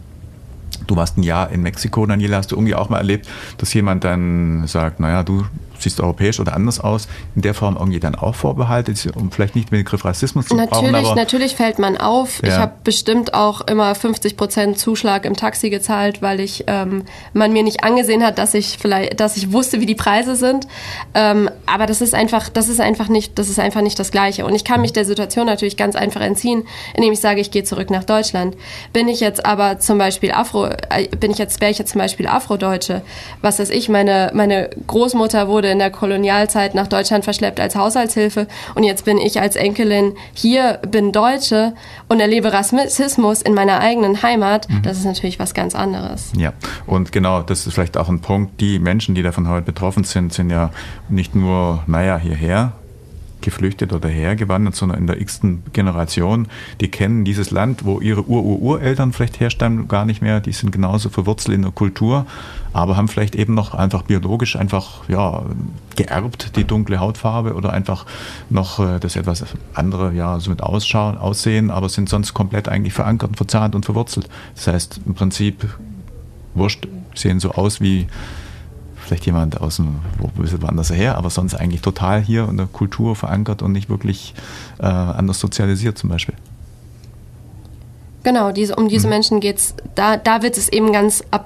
du warst ein Jahr in Mexiko, Daniela, hast du irgendwie auch mal erlebt, dass jemand dann sagt, naja, du siehst europäisch oder anders aus, in der Form irgendwie dann auch Vorbehalte, um vielleicht nicht den Begriff Rassismus zu natürlich, brauchen, aber... Natürlich fällt man auf. Ja. Ich habe bestimmt auch immer fünfzig Prozent Zuschlag im Taxi gezahlt, weil ich ähm, man mir nicht angesehen hat, dass ich vielleicht, dass ich wusste, wie die Preise sind. Ähm, aber das ist einfach, das ist einfach nicht, das ist einfach nicht das Gleiche. Und ich kann mich der Situation natürlich ganz einfach entziehen, indem ich sage, ich gehe zurück nach Deutschland. Bin ich jetzt aber zum Beispiel Afro, äh, bin ich jetzt, wäre ich jetzt zum Beispiel Afrodeutsche, was weiß ich, meine, meine Großmutter wurde in der Kolonialzeit nach Deutschland verschleppt als Haushaltshilfe und jetzt bin ich als Enkelin hier, bin Deutsche und erlebe Rassismus in meiner eigenen Heimat. Mhm. Das ist natürlich was ganz anderes. Ja, und genau, das ist vielleicht auch ein Punkt. Die Menschen, die davon heute betroffen sind, sind ja nicht nur, naja, hierher geflüchtet oder hergewandert, sondern in der x-ten Generation, die kennen dieses Land, wo ihre Ur-Ur-Ureltern vielleicht herstammen, gar nicht mehr, die sind genauso verwurzelt in der Kultur, aber haben vielleicht eben noch einfach biologisch einfach, ja, geerbt, die dunkle Hautfarbe oder einfach noch äh, das etwas andere, ja, so mit Ausschauen, Aussehen, aber sind sonst komplett eigentlich verankert und verzahnt und verwurzelt. Das heißt, im Prinzip, wurscht, sehen so aus wie vielleicht jemand aus dem, wo ein bisschen woanders her, aber sonst eigentlich total hier in der Kultur verankert und nicht wirklich äh, anders sozialisiert zum Beispiel. Genau, diese, um diese mhm. Menschen geht's. Da, da wird es eben ganz ab,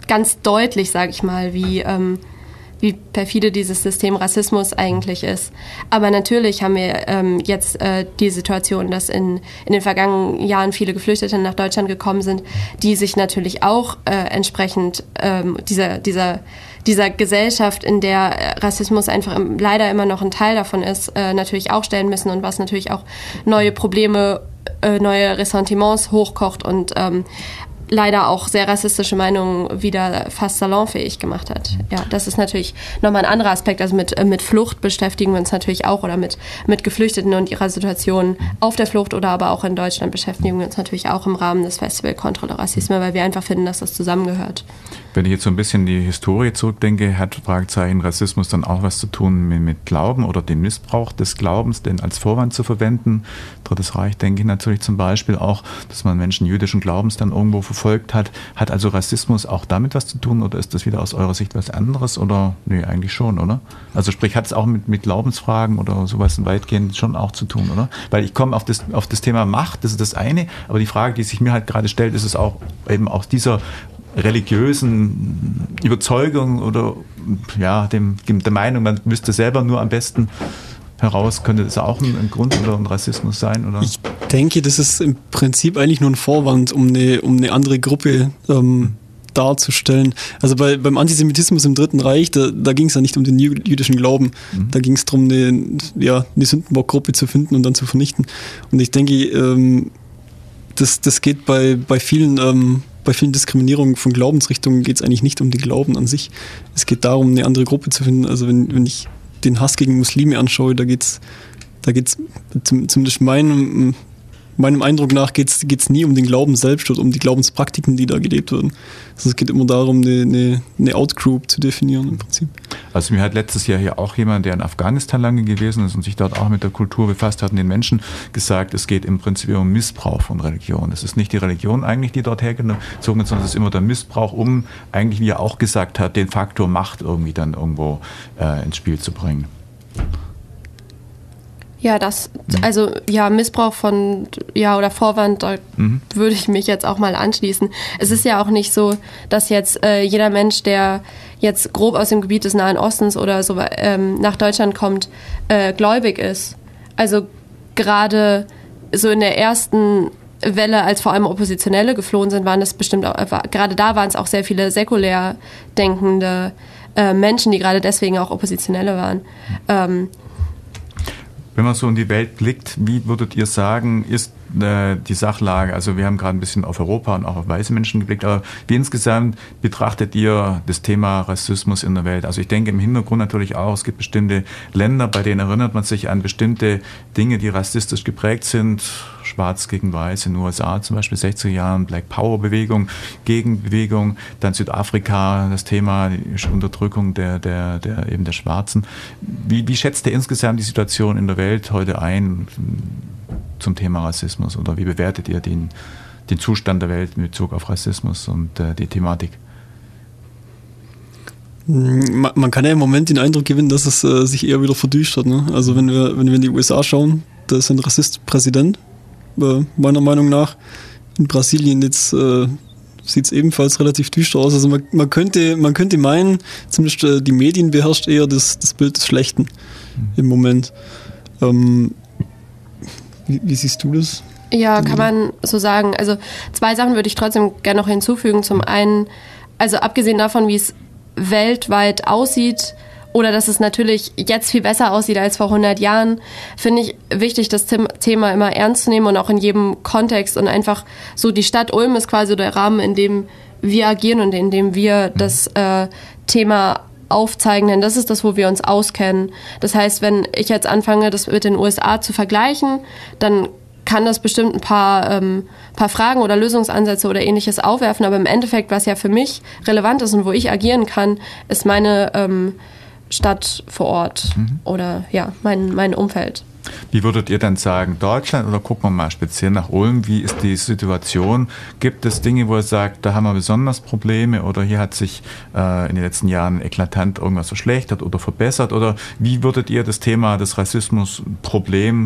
ganz deutlich, sage ich mal, wie, ähm, wie perfide dieses System Rassismus eigentlich ist. Aber natürlich haben wir ähm, jetzt äh, die Situation, dass in, in den vergangenen Jahren viele Geflüchtete nach Deutschland gekommen sind, die sich natürlich auch äh, entsprechend ähm, dieser, dieser, dieser Gesellschaft, in der Rassismus einfach im, leider immer noch ein Teil davon ist, äh, natürlich auch stellen müssen und was natürlich auch neue Probleme, äh, neue Ressentiments hochkocht und ähm, leider auch sehr rassistische Meinungen wieder fast salonfähig gemacht hat. Ja, das ist natürlich nochmal ein anderer Aspekt. Also mit, mit Flucht beschäftigen wir uns natürlich auch oder mit, mit Geflüchteten und ihrer Situation auf der Flucht oder aber auch in Deutschland beschäftigen wir uns natürlich auch im Rahmen des Festival Contre le Racisme, weil wir einfach finden, dass das zusammengehört. Wenn ich jetzt so ein bisschen die Historie zurückdenke, hat Fragezeichen Rassismus dann auch was zu tun mit, mit Glauben oder dem Missbrauch des Glaubens, den als Vorwand zu verwenden? Drittes Reich denke ich natürlich zum Beispiel auch, dass man Menschen jüdischen Glaubens dann irgendwo verfolgt hat. Hat also Rassismus auch damit was zu tun oder ist das wieder aus eurer Sicht was anderes? Oder nee, eigentlich schon, oder? Also sprich, hat es auch mit, mit Glaubensfragen oder sowas weitgehend schon auch zu tun, oder? Weil ich komme auf das, auf das Thema Macht, das ist das eine, aber die Frage, die sich mir halt gerade stellt, ist es auch eben aus dieser religiösen Überzeugung oder ja, dem, der Meinung, man wüsste selber nur am besten heraus, könnte das auch ein, ein Grund oder ein Rassismus sein? Oder? Ich denke, das ist im Prinzip eigentlich nur ein Vorwand, um eine, um eine andere Gruppe ähm, darzustellen. Also bei, beim Antisemitismus im Dritten Reich, da, da ging es ja nicht um den jüdischen Glauben. Mhm. Da ging es darum, eine, ja, eine Sündenbockgruppe zu finden und dann zu vernichten. Und ich denke, ähm, das, das geht bei, bei vielen ähm, bei vielen Diskriminierungen von Glaubensrichtungen geht es eigentlich nicht um den Glauben an sich. Es geht darum, eine andere Gruppe zu finden. Also wenn, wenn ich den Hass gegen Muslime anschaue, da geht es da geht's, zumindest meinem, meinem Eindruck nach geht es nie um den Glauben selbst oder um die Glaubenspraktiken, die da gelebt werden. Also es geht immer darum, eine, eine, eine Outgroup zu definieren im Prinzip. Also mir hat letztes Jahr hier auch jemand, der in Afghanistan lange gewesen ist und sich dort auch mit der Kultur befasst hat und den Menschen gesagt, es geht im Prinzip um Missbrauch von Religion. Es ist nicht die Religion eigentlich, die dort hergezogen ist, sondern es ist immer der Missbrauch, um eigentlich, wie er auch gesagt hat, den Faktor Macht irgendwie dann irgendwo äh, ins Spiel zu bringen. Ja, das, also ja, Missbrauch von, ja, oder Vorwand, da mhm. würde ich mich jetzt auch mal anschließen. Es ist ja auch nicht so, dass jetzt äh, jeder Mensch, der jetzt grob aus dem Gebiet des Nahen Ostens oder so ähm, nach Deutschland kommt, äh, gläubig ist. Also gerade so in der ersten Welle, als vor allem Oppositionelle geflohen sind, waren das bestimmt auch, war, gerade da waren es auch sehr viele säkulär denkende äh, Menschen, die gerade deswegen auch Oppositionelle waren. Ähm, Wenn man so in die Welt blickt, wie würdet ihr sagen, ist äh, die Sachlage, also wir haben gerade ein bisschen auf Europa und auch auf weiße Menschen geblickt, aber wie insgesamt betrachtet ihr das Thema Rassismus in der Welt? Also ich denke im Hintergrund natürlich auch, es gibt bestimmte Länder, bei denen erinnert man sich an bestimmte Dinge, die rassistisch geprägt sind, Schwarz gegen Weiß in den U S A zum Beispiel sechziger Jahren, Black Power Bewegung, Gegenbewegung, dann Südafrika, das Thema die Unterdrückung der, der, der, eben der Schwarzen. Wie, wie schätzt ihr insgesamt die Situation in der Welt heute ein zum Thema Rassismus oder wie bewertet ihr den, den Zustand der Welt in Bezug auf Rassismus und äh, die Thematik? Man, man kann ja im Moment den Eindruck gewinnen, dass es äh, sich eher wieder verdüstert. Ne? Also wenn wir, wenn wir in die U S A schauen, da ist ein Rassist Präsident, äh, meiner Meinung nach. In Brasilien jetzt äh, sieht es ebenfalls relativ düster aus. Also man, man, könnte, man könnte meinen, zumindest äh, die Medien beherrscht eher das, das Bild des Schlechten mhm. im Moment. Ähm, wie, wie siehst du das? Ja, kann man so sagen. Also zwei Sachen würde ich trotzdem gerne noch hinzufügen. Zum einen, also abgesehen davon, wie es weltweit aussieht oder dass es natürlich jetzt viel besser aussieht als vor hundert Jahren, finde ich wichtig, das Thema immer ernst zu nehmen und auch in jedem Kontext und einfach so die Stadt Ulm ist quasi der Rahmen, in dem wir agieren und in dem wir das äh, Thema aufzeigen, denn das ist das, wo wir uns auskennen. Das heißt, wenn ich jetzt anfange, das mit den U S A zu vergleichen, dann kann das bestimmt ein paar, ähm, paar Fragen oder Lösungsansätze oder Ähnliches aufwerfen, aber im Endeffekt, was ja für mich relevant ist und wo ich agieren kann, ist meine ähm, Stadt vor Ort mhm. oder ja, mein, mein Umfeld. Wie würdet ihr dann sagen, Deutschland oder gucken wir mal speziell nach Ulm, wie ist die Situation? Gibt es Dinge, wo ihr sagt, da haben wir besonders Probleme oder hier hat sich äh, in den letzten Jahren eklatant irgendwas verschlechtert oder verbessert? Oder wie würdet ihr das Thema des Rassismus-Problem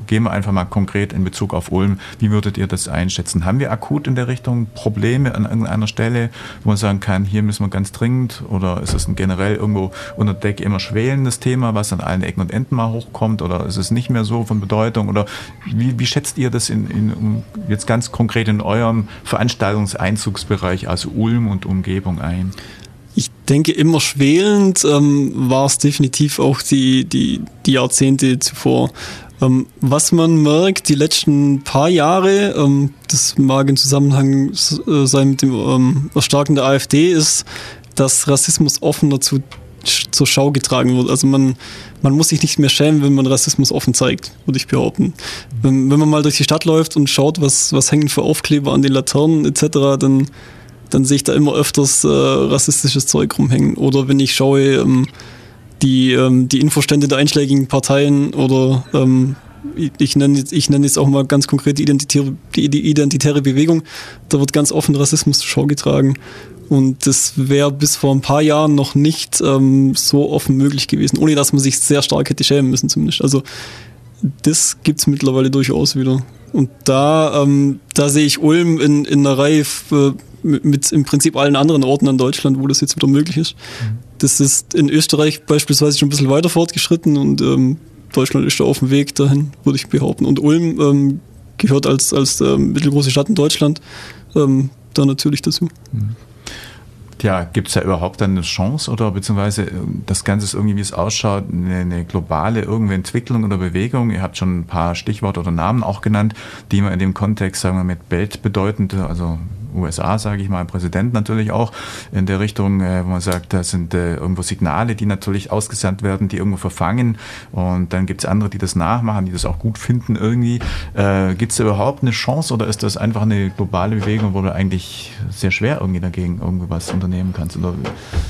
gehen wir einfach mal konkret in Bezug auf Ulm. Wie würdet ihr das einschätzen? Haben wir akut in der Richtung Probleme an irgendeiner Stelle, wo man sagen kann, hier müssen wir ganz dringend, oder ist es ein generell irgendwo unter Deck immer schwelendes Thema, was an allen Ecken und Enden mal hochkommt, oder ist es nicht mehr so von Bedeutung, oder wie, wie schätzt ihr das in, in, jetzt ganz konkret in eurem Veranstaltungseinzugsbereich, also Ulm und Umgebung ein? Ich denke, immer schwelend ähm, war es definitiv auch die, die, die Jahrzehnte zuvor. Ähm, was man merkt, die letzten paar Jahre, ähm, das mag im Zusammenhang äh, sein mit dem ähm, Erstarken der AfD, ist, dass Rassismus offener zu, zur Schau getragen wird. Also man, man muss sich nicht mehr schämen, wenn man Rassismus offen zeigt, würde ich behaupten. Wenn, wenn man mal durch die Stadt läuft und schaut, was, was hängen für Aufkleber an den Laternen et cetera, dann dann sehe ich da immer öfters äh, rassistisches Zeug rumhängen. Oder wenn ich schaue, ähm, die, ähm, die Infostände der einschlägigen Parteien oder ähm, ich, ich nenne ich nenne jetzt auch mal ganz konkret die identitäre, die, die identitäre Bewegung, da wird ganz offen Rassismus zur Schau getragen. Und das wäre bis vor ein paar Jahren noch nicht ähm, so offen möglich gewesen, ohne dass man sich sehr stark hätte schämen müssen zumindest. Also das gibt es mittlerweile durchaus wieder. Und da, ähm, da sehe ich Ulm in, in einer Reihe äh, mit, mit im Prinzip allen anderen Orten in Deutschland, wo das jetzt wieder möglich ist. Mhm. Das ist in Österreich beispielsweise schon ein bisschen weiter fortgeschritten und ähm, Deutschland ist da auf dem Weg dahin, würde ich behaupten. Und Ulm ähm, gehört als, als ähm, mittelgroße Stadt in Deutschland ähm, da natürlich dazu. Mhm. Ja, gibt es da überhaupt dann eine Chance oder beziehungsweise das Ganze ist irgendwie, wie es ausschaut, eine, eine globale irgendwie Entwicklung oder Bewegung? Ihr habt schon ein paar Stichworte oder Namen auch genannt, die man in dem Kontext, sagen wir, mit weltbedeutend, also U S A, sage ich mal, Präsident natürlich auch, in der Richtung, äh, wo man sagt, da sind äh, irgendwo Signale, die natürlich ausgesandt werden, die irgendwo verfangen, und dann gibt es andere, die das nachmachen, die das auch gut finden irgendwie. Äh, gibt es da überhaupt eine Chance oder ist das einfach eine globale Bewegung, wo du eigentlich sehr schwer irgendwie dagegen irgendwie was unternehmen kannst? Oder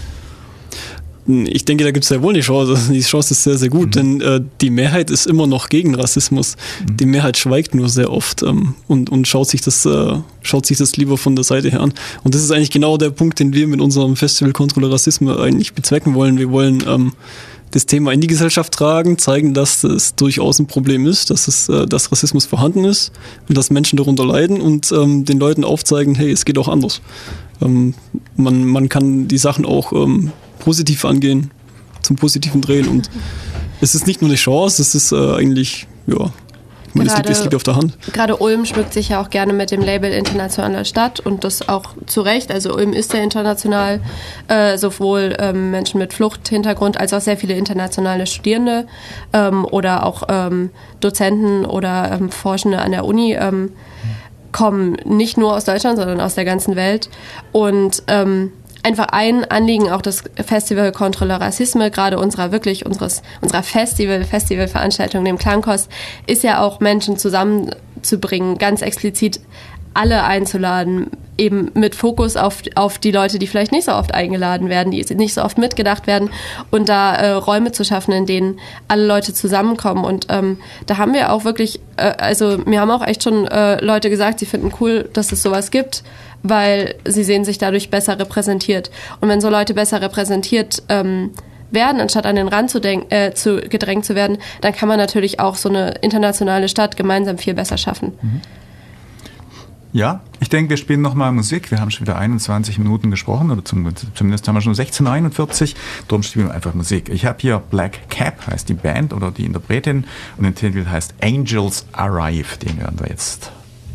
Ich denke, da gibt es ja wohl eine Chance. Die Chance ist sehr, sehr gut, mhm. denn äh, die Mehrheit ist immer noch gegen Rassismus. Mhm. Die Mehrheit schweigt nur sehr oft ähm, und, und schaut sich das, äh, schaut sich das lieber von der Seite her an. Und das ist eigentlich genau der Punkt, den wir mit unserem Festival Contre le Racisme eigentlich bezwecken wollen. Wir wollen ähm, das Thema in die Gesellschaft tragen, zeigen, dass es durchaus ein Problem ist, dass es, äh, dass Rassismus vorhanden ist und dass Menschen darunter leiden, und ähm, den Leuten aufzeigen, hey, es geht auch anders. Ähm, man, man kann die Sachen auch ähm, positiv angehen, zum Positiven drehen, und es ist nicht nur eine Chance, es ist äh, eigentlich, ja, ich meine, es liegt, es liegt auf der Hand. Gerade Ulm schmückt sich ja auch gerne mit dem Label internationale Stadt, und das auch zu Recht. Also Ulm ist ja international, äh, sowohl ähm, Menschen mit Fluchthintergrund als auch sehr viele internationale Studierende ähm, oder auch ähm, Dozenten oder ähm, Forschende an der Uni ähm, kommen nicht nur aus Deutschland, sondern aus der ganzen Welt. Und ähm, einfach ein Anliegen auch das Festival Contre le Racisme, gerade unserer wirklich unseres unserer Festival Festivalveranstaltung, dem Klangkost, ist ja auch Menschen zusammenzubringen, ganz explizit alle einzuladen, eben mit Fokus auf auf die Leute, die vielleicht nicht so oft eingeladen werden, die nicht so oft mitgedacht werden, und da äh, Räume zu schaffen, in denen alle Leute zusammenkommen. Und ähm, da haben wir auch wirklich, äh, also mir haben auch echt schon äh, Leute gesagt, sie finden cool, dass es sowas gibt, weil sie sehen sich dadurch besser repräsentiert. Und wenn so Leute besser repräsentiert ähm, werden, anstatt an den Rand zu, denk- äh, zu gedrängt zu werden, dann kann man natürlich auch so eine internationale Stadt gemeinsam viel besser schaffen. Mhm. Ja, ich denke, wir spielen nochmal Musik. Wir haben schon wieder einundzwanzig Minuten gesprochen, oder zum, zumindest haben wir schon sechzehn Uhr einundvierzig. Darum spielen wir einfach Musik. Ich habe hier Black Cap, heißt die Band oder die Interpretin, und der Titel heißt Angels Arrive. Den hören wir jetzt.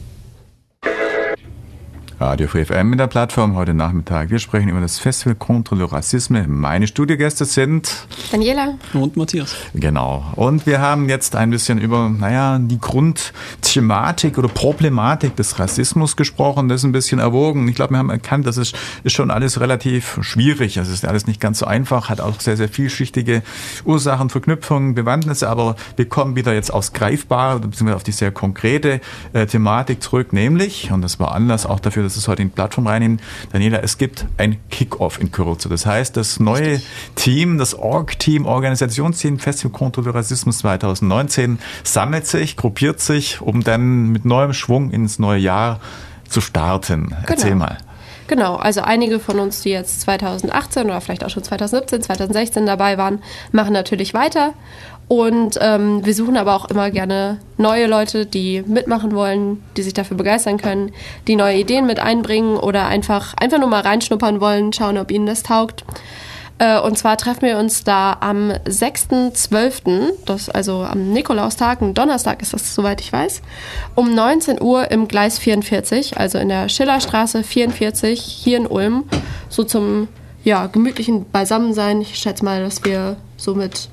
Radio Free F M mit der Plattform heute Nachmittag. Wir sprechen über das Festival Contre le Racisme. Meine Studiogäste sind Daniela und Matthias. Genau. Und wir haben jetzt ein bisschen über, naja, die Grundthematik oder Problematik des Rassismus gesprochen. Das ist ein bisschen erwogen. Ich glaube, wir haben erkannt, das ist, ist schon alles relativ schwierig. Es ist alles nicht ganz so einfach, hat auch sehr, sehr vielschichtige Ursachen, Verknüpfungen, Bewandtnisse. Aber wir kommen wieder jetzt aufs Greifbare, beziehungsweise auf die sehr konkrete äh, Thematik zurück. Nämlich, und das war Anlass auch dafür, dass es heute in die Plattform reinnehmen, Daniela, es gibt ein Kick-Off in Kürze. Das heißt, das neue Team, das Org-Team, Organisationsteam Festival Contre le Racisme zwanzig neunzehn sammelt sich, gruppiert sich, um dann mit neuem Schwung ins neue Jahr zu starten. Erzähl genau. mal. Genau, also einige von uns, die jetzt zwanzig achtzehn oder vielleicht auch schon zwanzig siebzehn, zwanzig sechzehn dabei waren, machen natürlich weiter. Und ähm, wir suchen aber auch immer gerne neue Leute, die mitmachen wollen, die sich dafür begeistern können, die neue Ideen mit einbringen oder einfach, einfach nur mal reinschnuppern wollen, schauen, ob ihnen das taugt. Äh, und zwar treffen wir uns da am sechsten zwölften, das also am Nikolaustag, ein Donnerstag ist das, soweit ich weiß, um neunzehn Uhr im Gleis vierundvierzig, also in der Schillerstraße vierundvierzig, hier in Ulm, so zum ja, gemütlichen Beisammensein. Ich schätze mal, dass wir so mit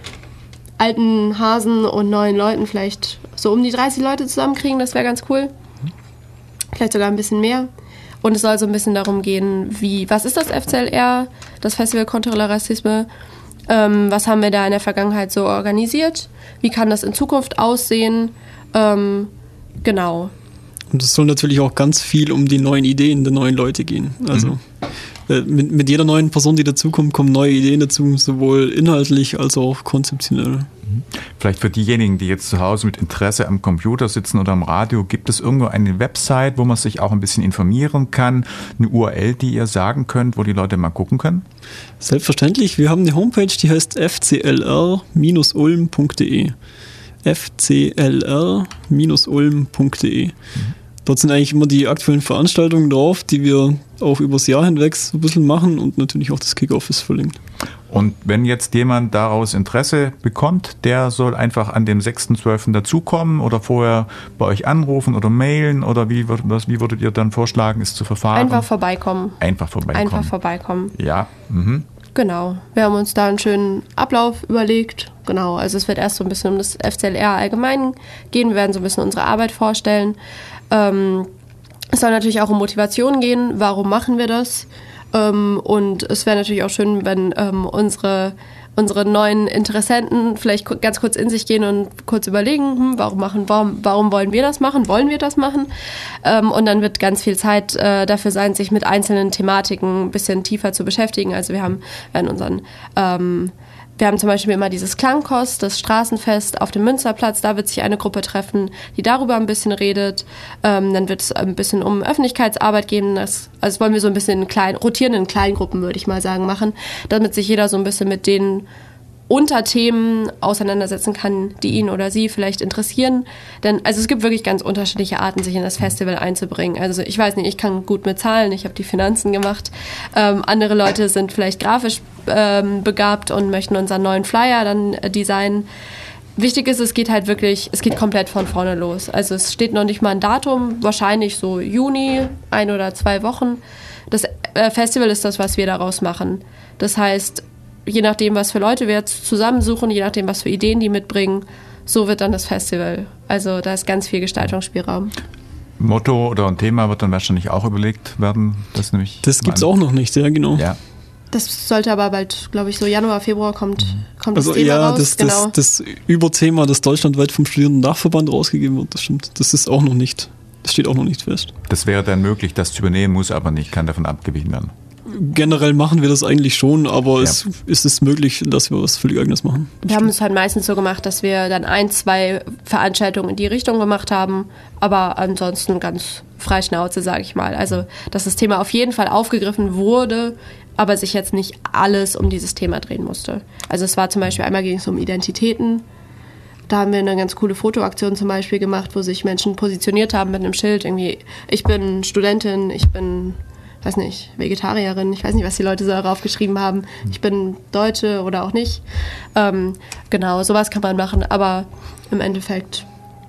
alten Hasen und neuen Leuten vielleicht so um die dreißig Leute zusammenkriegen, das wäre ganz cool. Vielleicht sogar ein bisschen mehr. Und es soll so ein bisschen darum gehen, wie, was ist das F C L R, das Festival contre le Racisme, ähm, was haben wir da in der Vergangenheit so organisiert, wie kann das in Zukunft aussehen, ähm, genau. Und es soll natürlich auch ganz viel um die neuen Ideen der neuen Leute gehen. Also mhm. äh, mit, mit jeder neuen Person, die dazukommt, kommen neue Ideen dazu, sowohl inhaltlich als auch konzeptionell. Vielleicht für diejenigen, die jetzt zu Hause mit Interesse am Computer sitzen oder am Radio, gibt es irgendwo eine Website, wo man sich auch ein bisschen informieren kann, eine U R L, die ihr sagen könnt, wo die Leute mal gucken können? Selbstverständlich, wir haben eine Homepage, die heißt f c l r dash ulm punkt d e. f c l r dash ulm punkt d e. Mhm. Dort sind eigentlich immer die aktuellen Veranstaltungen drauf, die wir auch übers Jahr hinweg so ein bisschen machen und natürlich auch das Kick-Off ist verlinkt. Und wenn jetzt jemand daraus Interesse bekommt, der soll einfach an dem sechsten zwölften dazukommen oder vorher bei euch anrufen oder mailen oder wie, was, wie würdet ihr dann vorschlagen, es zu verfahren? Einfach vorbeikommen. Einfach vorbeikommen. Einfach vorbeikommen. Ja. Mhm. Genau. Wir haben uns da einen schönen Ablauf überlegt. Genau. Also es wird erst so ein bisschen um das F C L R allgemein gehen. Wir werden so ein bisschen unsere Arbeit vorstellen. Ähm, es soll natürlich auch um Motivation gehen. Warum machen wir das? Ähm, und es wäre natürlich auch schön, wenn ähm, unsere, unsere neuen Interessenten vielleicht ku- ganz kurz in sich gehen und kurz überlegen, hm, warum machen, warum, warum wollen wir das machen? Wollen wir das machen? Ähm, und dann wird ganz viel Zeit äh, dafür sein, sich mit einzelnen Thematiken ein bisschen tiefer zu beschäftigen. Also wir haben in unseren ähm, Wir haben zum Beispiel immer dieses Klangkost, das Straßenfest auf dem Münsterplatz. Da wird sich eine Gruppe treffen, die darüber ein bisschen redet. Ähm, dann wird es ein bisschen um Öffentlichkeitsarbeit gehen. Das, also das wollen wir so ein bisschen in klein, rotierenden Kleingruppen, würde ich mal sagen, machen, damit sich jeder so ein bisschen mit den Unterthemen auseinandersetzen kann, die ihn oder sie vielleicht interessieren. Denn also es gibt wirklich ganz unterschiedliche Arten, sich in das Festival einzubringen. Also ich weiß nicht, ich kann gut mit Zahlen, ich habe die Finanzen gemacht. Ähm, andere Leute sind vielleicht grafisch ähm, begabt und möchten unseren neuen Flyer dann äh, designen. Wichtig ist, es geht halt wirklich, es geht komplett von vorne los. Also es steht noch nicht mal ein Datum, wahrscheinlich so Juni, ein oder zwei Wochen. Das äh, Festival ist das, was wir daraus machen. Das heißt, je nachdem, was für Leute wir jetzt zusammensuchen, je nachdem, was für Ideen die mitbringen, so wird dann das Festival. Also da ist ganz viel Gestaltungsspielraum. Motto oder ein Thema wird dann wahrscheinlich auch überlegt werden. Das, das gibt es auch noch nicht, ja genau. Ja. Das sollte aber bald, glaube ich, so Januar, Februar kommt, kommt also das Thema ja, raus. Das, genau. das, das Überthema, das deutschlandweit vom Studierenden-Dachverband rausgegeben wird, das stimmt. Das ist auch noch nicht, das steht auch noch nicht fest. Das wäre dann möglich, das zu übernehmen, muss aber nicht, kann davon abgewichen werden. Generell machen wir das eigentlich schon, aber ja. es ist es möglich, dass wir was völlig Eigenes machen. Wir haben es halt meistens so gemacht, dass wir dann ein, zwei Veranstaltungen in die Richtung gemacht haben, aber ansonsten ganz frei Schnauze, sage ich mal. Also, dass das Thema auf jeden Fall aufgegriffen wurde, aber sich jetzt nicht alles um dieses Thema drehen musste. Also es war zum Beispiel, einmal ging es um Identitäten. Da haben wir eine ganz coole Fotoaktion zum Beispiel gemacht, wo sich Menschen positioniert haben mit einem Schild. Irgendwie, ich bin Studentin, ich bin... weiß nicht, Vegetarierin, ich weiß nicht, was die Leute so darauf geschrieben haben. Ich bin Deutsche oder auch nicht. Ähm, genau, sowas kann man machen, aber im Endeffekt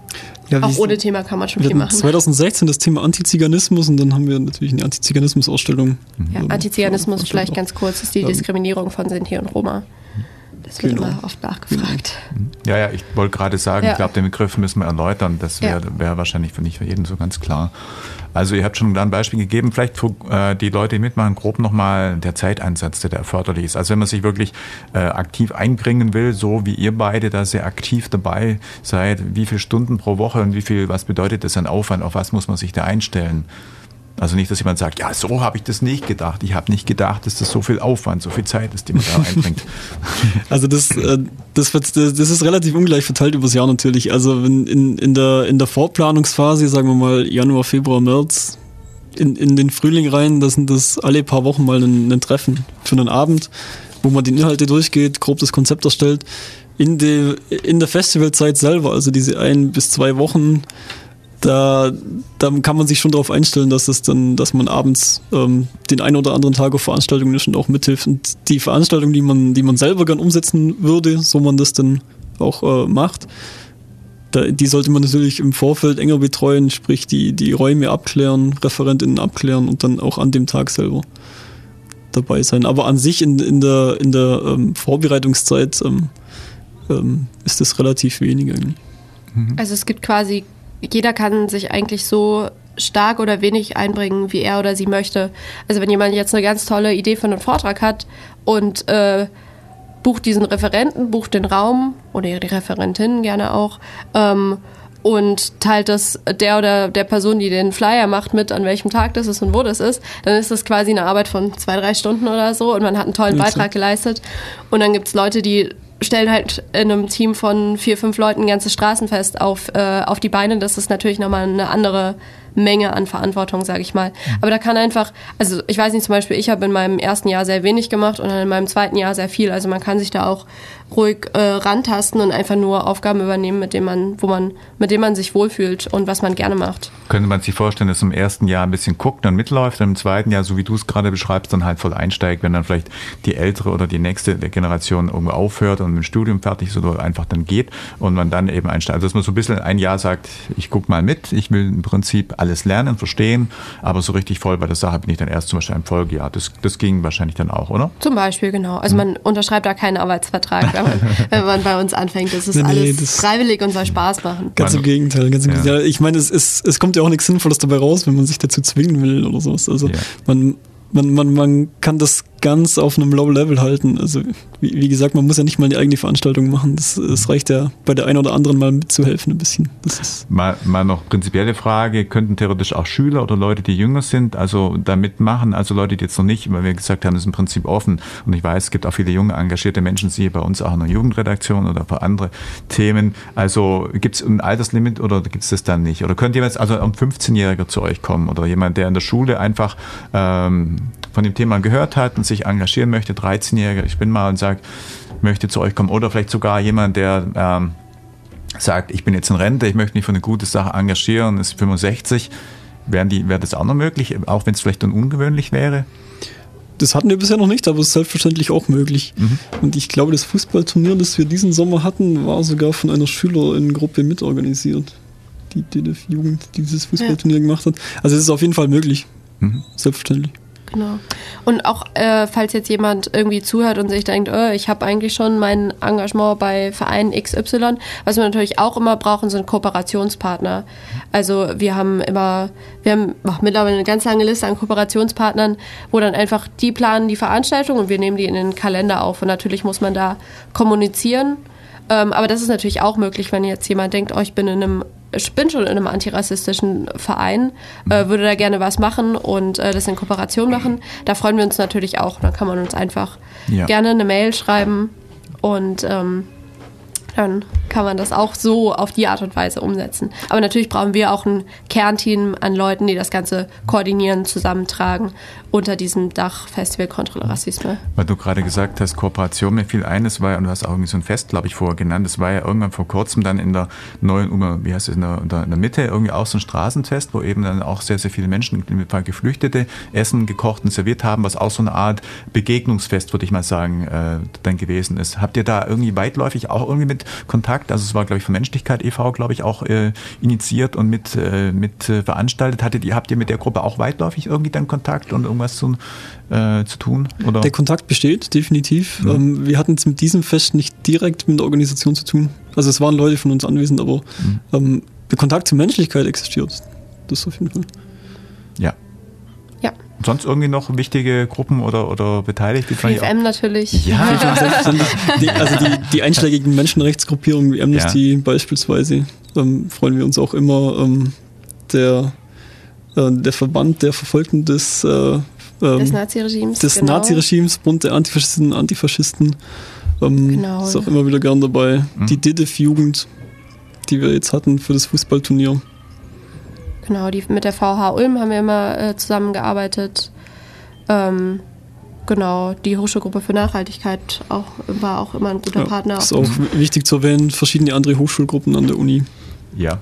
ja, auch ohne Thema kann man schon viel machen. zwanzig sechzehn das Thema Antiziganismus und dann haben wir natürlich eine Antiziganismus-Ausstellung. Ja, also Antiziganismus vielleicht ganz kurz, ist die Diskriminierung von Sinti und Roma. Das wird genau. immer oft nachgefragt. Ja, ja, ich wollte gerade sagen, ja. ich glaube, den Begriff müssen wir erläutern. Das wäre ja. wär wahrscheinlich für nicht für jeden so ganz klar. Also ihr habt schon ein Beispiel gegeben, vielleicht für äh, die Leute, die mitmachen, grob nochmal der Zeiteinsatz, der erforderlich ist. Also wenn man sich wirklich äh, aktiv einbringen will, so wie ihr beide da sehr aktiv dabei seid, wie viele Stunden pro Woche und wie viel, was bedeutet das an Aufwand, auf was muss man sich da einstellen? Also nicht, dass jemand sagt, ja, so habe ich das nicht gedacht. Ich habe nicht gedacht, dass das so viel Aufwand, so viel Zeit ist, die man da einbringt. Also das, das, wird, das ist relativ ungleich verteilt übers Jahr natürlich. Also in, in, der, in der Vorplanungsphase, sagen wir mal Januar, Februar, März, in, in den Frühling rein, das sind das alle paar Wochen mal ein, ein Treffen für einen Abend, wo man die Inhalte durchgeht, grob das Konzept erstellt. In, de, in der Festivalzeit selber, also diese ein bis zwei Wochen, da, da kann man sich schon darauf einstellen, dass es dann, dass man abends ähm, den einen oder anderen Tag auf Veranstaltungen ist und auch mithilft. Und die Veranstaltung, die man, die man selber gern umsetzen würde, so man das dann auch äh, macht, da, die sollte man natürlich im Vorfeld enger betreuen, sprich die, die Räume abklären, ReferentInnen abklären und dann auch an dem Tag selber dabei sein. Aber an sich in, in der, in der ähm, Vorbereitungszeit ähm, ähm, ist das relativ wenig eigentlich. Also es gibt quasi, jeder kann sich eigentlich so stark oder wenig einbringen, wie er oder sie möchte. Also wenn jemand jetzt eine ganz tolle Idee für einen Vortrag hat und äh, bucht diesen Referenten, bucht den Raum oder die Referentin gerne auch ähm, und teilt das der oder der Person, die den Flyer macht, mit, an welchem Tag das ist und wo das ist, dann ist das quasi eine Arbeit von zwei, drei Stunden oder so und man hat einen tollen okay. Beitrag geleistet. Und dann gibt es Leute, die stellen halt in einem Team von vier, fünf Leuten ein ganzes Straßenfest auf, äh, auf die Beine. Das ist natürlich nochmal eine andere Menge an Verantwortung, sage ich mal. Aber da kann einfach, also ich weiß nicht, zum Beispiel, ich habe in meinem ersten Jahr sehr wenig gemacht und dann in meinem zweiten Jahr sehr viel. Also man kann sich da auch ruhig äh, rantasten und einfach nur Aufgaben übernehmen, mit denen man, wo man, mit denen man sich wohlfühlt und was man gerne macht. Könnte man sich vorstellen, dass im ersten Jahr ein bisschen guckt und mitläuft und im zweiten Jahr, so wie du es gerade beschreibst, dann halt voll einsteigt, wenn dann vielleicht die ältere oder die nächste Generation irgendwo aufhört und mit dem Studium fertig ist oder einfach dann geht und man dann eben einsteigt. Also dass man so ein bisschen ein Jahr sagt, ich guck mal mit, ich will im Prinzip alles lernen, verstehen, aber so richtig voll bei der Sache bin ich dann erst zum Beispiel im Folgejahr. Das, das ging wahrscheinlich dann auch, oder? Zum Beispiel, genau. Also man unterschreibt da keinen Arbeitsvertrag, wenn man, wenn man bei uns anfängt. Das ist nee, alles das freiwillig und soll Spaß machen. Ganz im Gegenteil. Ganz im ja. Gegenteil. Ich meine, es, ist, es kommt ja auch nichts Sinnvolles dabei raus, wenn man sich dazu zwingen will oder sowas. Also ja. man, man, man, man kann das ganz auf einem Low-Level halten. Also wie, wie gesagt, man muss ja nicht mal eine eigene Veranstaltung machen. Das, das reicht ja bei der einen oder anderen mal mitzuhelfen ein bisschen. Das ist mal, mal noch prinzipielle Frage, könnten theoretisch auch Schüler oder Leute, die jünger sind, also da mitmachen, also Leute, die jetzt noch nicht, weil wir gesagt haben, das ist im Prinzip offen und ich weiß, es gibt auch viele junge, engagierte Menschen, die bei uns auch in der Jugendredaktion oder für andere Themen, also gibt es ein Alterslimit oder gibt es das dann nicht? Oder könnt ihr jetzt also ein fünfzehnjähriger zu euch kommen oder jemand, der in der Schule einfach ähm, von dem Thema gehört hat und sich engagieren möchte, dreizehnjähriger, ich bin mal und sage, möchte zu euch kommen oder vielleicht sogar jemand, der ähm, sagt, ich bin jetzt in Rente, ich möchte mich für eine gute Sache engagieren, ist fünfundsechzig, wäre die, wäre das auch noch möglich, auch wenn es vielleicht dann ungewöhnlich wäre? Das hatten wir bisher noch nicht, aber es ist selbstverständlich auch möglich. Mhm. Und ich glaube, das Fußballturnier, das wir diesen Sommer hatten, war sogar von einer Schülerinnengruppe mitorganisiert, die D D F-Jugend dieses Fußballturnier ja. gemacht hat. Also es ist auf jeden Fall möglich, mhm. selbstverständlich. Genau. Und auch, äh, falls jetzt jemand irgendwie zuhört und sich denkt, oh, ich habe eigentlich schon mein Engagement bei Verein X Y, was wir natürlich auch immer brauchen, sind Kooperationspartner. Also wir haben immer, wir haben ach, mittlerweile eine ganz lange Liste an Kooperationspartnern, wo dann einfach die planen die Veranstaltung und wir nehmen die in den Kalender auf. Und natürlich muss man da kommunizieren. Ähm, aber das ist natürlich auch möglich, wenn jetzt jemand denkt, oh, ich bin in einem Ich bin schon in einem antirassistischen Verein, äh, würde da gerne was machen und äh, das in Kooperation machen. Da freuen wir uns natürlich auch. Da kann man uns einfach ja. gerne eine Mail schreiben und ähm, dann kann man das auch so auf die Art und Weise umsetzen. Aber natürlich brauchen wir auch ein Kernteam an Leuten, die das Ganze koordinieren, zusammentragen unter diesem Dach Festival Contre le Racisme. Weil du gerade gesagt hast, Kooperation, mir fiel ein, das war ja, und du hast auch irgendwie so ein Fest, glaube ich, vorher genannt, das war ja irgendwann vor kurzem dann in der neuen, wie heißt es, in der, in der Mitte irgendwie auch so ein Straßenfest, wo eben dann auch sehr, sehr viele Menschen, in dem Fall Geflüchtete, Essen gekocht und serviert haben, was auch so eine Art Begegnungsfest, würde ich mal sagen, äh, dann gewesen ist. Habt ihr da irgendwie weitläufig auch irgendwie mit Kontakt, also es war, glaube ich, von Menschlichkeit e V, glaube ich, auch äh, initiiert und mit, äh, mit äh, veranstaltet. Hattet ihr, habt ihr mit der Gruppe auch weitläufig irgendwie dann Kontakt und irgendwas zu, äh, zu tun? Oder? Der Kontakt besteht, definitiv. Ja. Ähm, wir hatten es mit diesem Fest nicht direkt mit der Organisation zu tun. Also es waren Leute von uns anwesend, aber mhm. ähm, der Kontakt zur Menschlichkeit existiert. Das auf jeden Fall. Ja. Ja. Sonst irgendwie noch wichtige Gruppen oder, oder Beteiligte? V F M natürlich. Ja. die, also die, die einschlägigen Menschenrechtsgruppierungen wie Amnesty ja. beispielsweise, ähm, freuen wir uns auch immer. Ähm, der, äh, der Verband der Verfolgten des, äh, ähm, des Naziregimes. Des genau. Naziregimes, Bund der Antifaschisten und Antifaschisten. Ähm, genau. Ist auch immer wieder gern dabei. Mhm. Die D D F-Jugend, die wir jetzt hatten für das Fußballturnier. Genau, die, mit der V H Ulm haben wir immer äh, zusammengearbeitet. Ähm, genau, die Hochschulgruppe für Nachhaltigkeit auch, war auch immer ein guter ja, Partner. Ist auch wichtig zu erwähnen, verschiedene andere Hochschulgruppen an der Uni. Ja.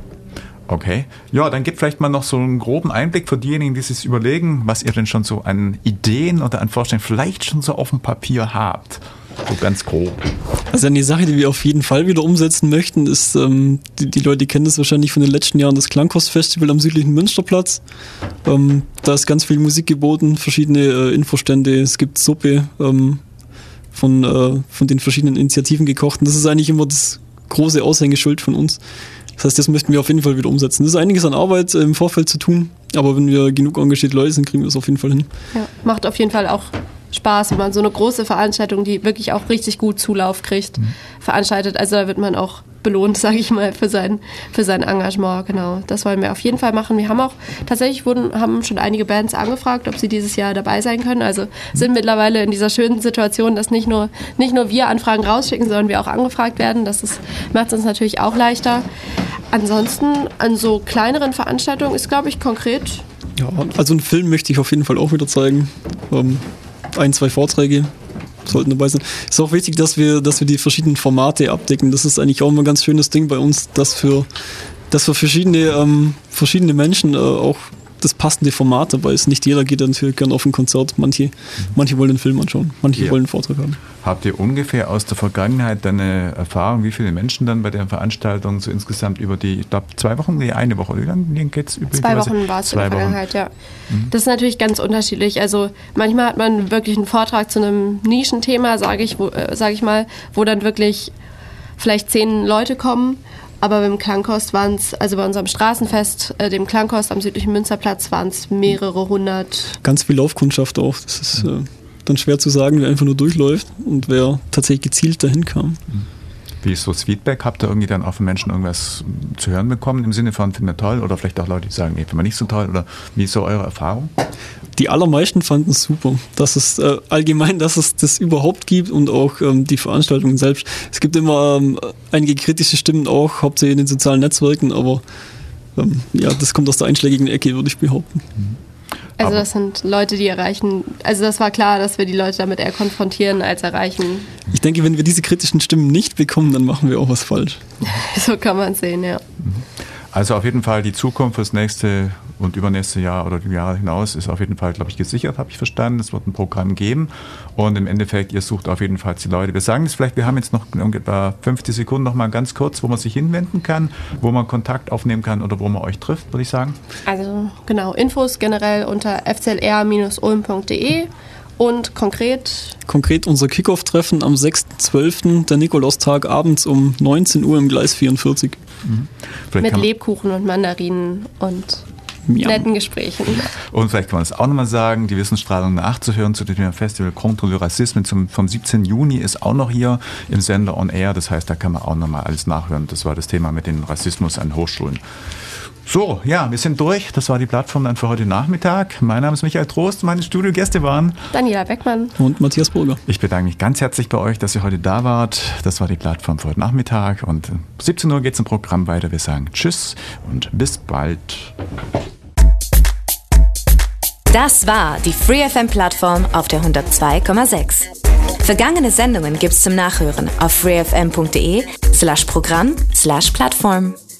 Okay. Ja, dann gib vielleicht mal noch so einen groben Einblick für diejenigen, die sich überlegen, was ihr denn schon so an Ideen oder an Vorstellungen vielleicht schon so auf dem Papier habt. So ganz grob. Also eine Sache, die wir auf jeden Fall wieder umsetzen möchten, ist, ähm, die, die Leute kennen das wahrscheinlich von den letzten Jahren, das Klangkostfestival am südlichen Münsterplatz. Ähm, da ist ganz viel Musik geboten, verschiedene äh, Infostände, es gibt Suppe ähm, von, äh, von den verschiedenen Initiativen gekocht. Und das ist eigentlich immer das große Aushängeschild von uns. Das heißt, das möchten wir auf jeden Fall wieder umsetzen. Das ist einiges an Arbeit äh, im Vorfeld zu tun, aber wenn wir genug engagierte Leute sind, kriegen wir das auf jeden Fall hin. Ja, macht auf jeden Fall auch Spaß, wenn man so eine große Veranstaltung, die wirklich auch richtig gut Zulauf kriegt, mhm. veranstaltet. Also da wird man auch belohnt, sage ich mal, für sein, für sein Engagement. Genau, das wollen wir auf jeden Fall machen. Wir haben auch, tatsächlich wurden, haben schon einige Bands angefragt, ob sie dieses Jahr dabei sein können. Also sind mittlerweile in dieser schönen Situation, dass nicht nur, nicht nur wir Anfragen rausschicken, sondern wir auch angefragt werden. Das ist, macht es uns natürlich auch leichter. Ansonsten an so kleineren Veranstaltungen ist, glaube ich, konkret. Ja, also einen Film möchte ich auf jeden Fall auch wieder zeigen. Ähm, ein, zwei Vorträge sollten dabei sein. Es ist auch wichtig, dass wir, dass wir die verschiedenen Formate abdecken. Das ist eigentlich auch immer ein ganz schönes Ding bei uns, dass für, dass für verschiedene, ähm, verschiedene Menschen äh, auch das passende Format dabei ist. Nicht jeder geht dann natürlich gerne auf ein Konzert. Manche, manche wollen den Film anschauen, manche ja. wollen einen Vortrag haben. Habt ihr ungefähr aus der Vergangenheit eine Erfahrung, wie viele Menschen dann bei der Veranstaltung so insgesamt über die, ich glaube, zwei Wochen, nee, eine Woche, wie lange geht's übrigens? Zwei Wochen war es in der Vergangenheit, ja. Mhm. Das ist natürlich ganz unterschiedlich. Also manchmal hat man wirklich einen Vortrag zu einem Nischenthema, sage ich, äh, sag ich mal, wo dann wirklich vielleicht zehn Leute kommen. Aber beim Klangkost waren es, also bei unserem Straßenfest, äh, dem Klangkost am südlichen Münsterplatz, waren es mehrere hundert. Ganz viel Laufkundschaft auch. Das ist äh, dann schwer zu sagen, wer einfach nur durchläuft und wer tatsächlich gezielt dahin kam. Wie ist so das Feedback? Habt ihr irgendwie dann auch von Menschen irgendwas zu hören bekommen im Sinne von, finden wir toll? Oder vielleicht auch Leute, die sagen, nee, finden wir nicht so toll? Oder wie ist so eure Erfahrung? Die allermeisten fanden es super, dass es äh, allgemein, dass es das überhaupt gibt und auch ähm, die Veranstaltungen selbst. Es gibt immer ähm, einige kritische Stimmen auch, hauptsächlich in den sozialen Netzwerken, aber ähm, ja, das kommt aus der einschlägigen Ecke, würde ich behaupten. Also das sind Leute, die erreichen, also das war klar, dass wir die Leute damit eher konfrontieren als erreichen. Ich denke, wenn wir diese kritischen Stimmen nicht bekommen, dann machen wir auch was falsch. So kann man es sehen, ja. Also auf jeden Fall die Zukunft fürs nächste und übernächste Jahr oder die Jahre hinaus ist auf jeden Fall, glaube ich, gesichert, habe ich verstanden. Es wird ein Programm geben und im Endeffekt, ihr sucht auf jeden Fall die Leute. Wir sagen es vielleicht, wir haben jetzt noch ungefähr fünfzig Sekunden noch mal ganz kurz, wo man sich hinwenden kann, wo man Kontakt aufnehmen kann oder wo man euch trifft, würde ich sagen. Also genau, Infos generell unter f c l r Bindestrich ulm Punkt d e. Und konkret? Konkret unser Kickoff-Treffen am sechsten zwölften, der Nikolaustag, abends um neunzehn Uhr im Gleis vierundvierzig. Mhm. Mit Lebkuchen und Mandarinen und Miam. Netten Gesprächen. Und vielleicht kann man das auch nochmal sagen, die Wissensstrahlung nachzuhören zu dem Festival Contre le Racisme zum, vom siebzehnten Juni ist auch noch hier im Sender On Air. Das heißt, da kann man auch nochmal alles nachhören. Das war das Thema mit dem Rassismus an Hochschulen. So, ja, wir sind durch. Das war die Plattform dann für heute Nachmittag. Mein Name ist Michael Trost. Meine Studiogäste waren Daniela Beckmann und Matthias Burger. Ich bedanke mich ganz herzlich bei euch, dass ihr heute da wart. Das war die Plattform für heute Nachmittag. Und um siebzehn Uhr geht es im Programm weiter. Wir sagen Tschüss und bis bald. Das war die Free F M-Plattform auf der hundertzwei Komma sechs. Vergangene Sendungen gibt's zum Nachhören auf freefm Punkt de slash Programm slash Plattform.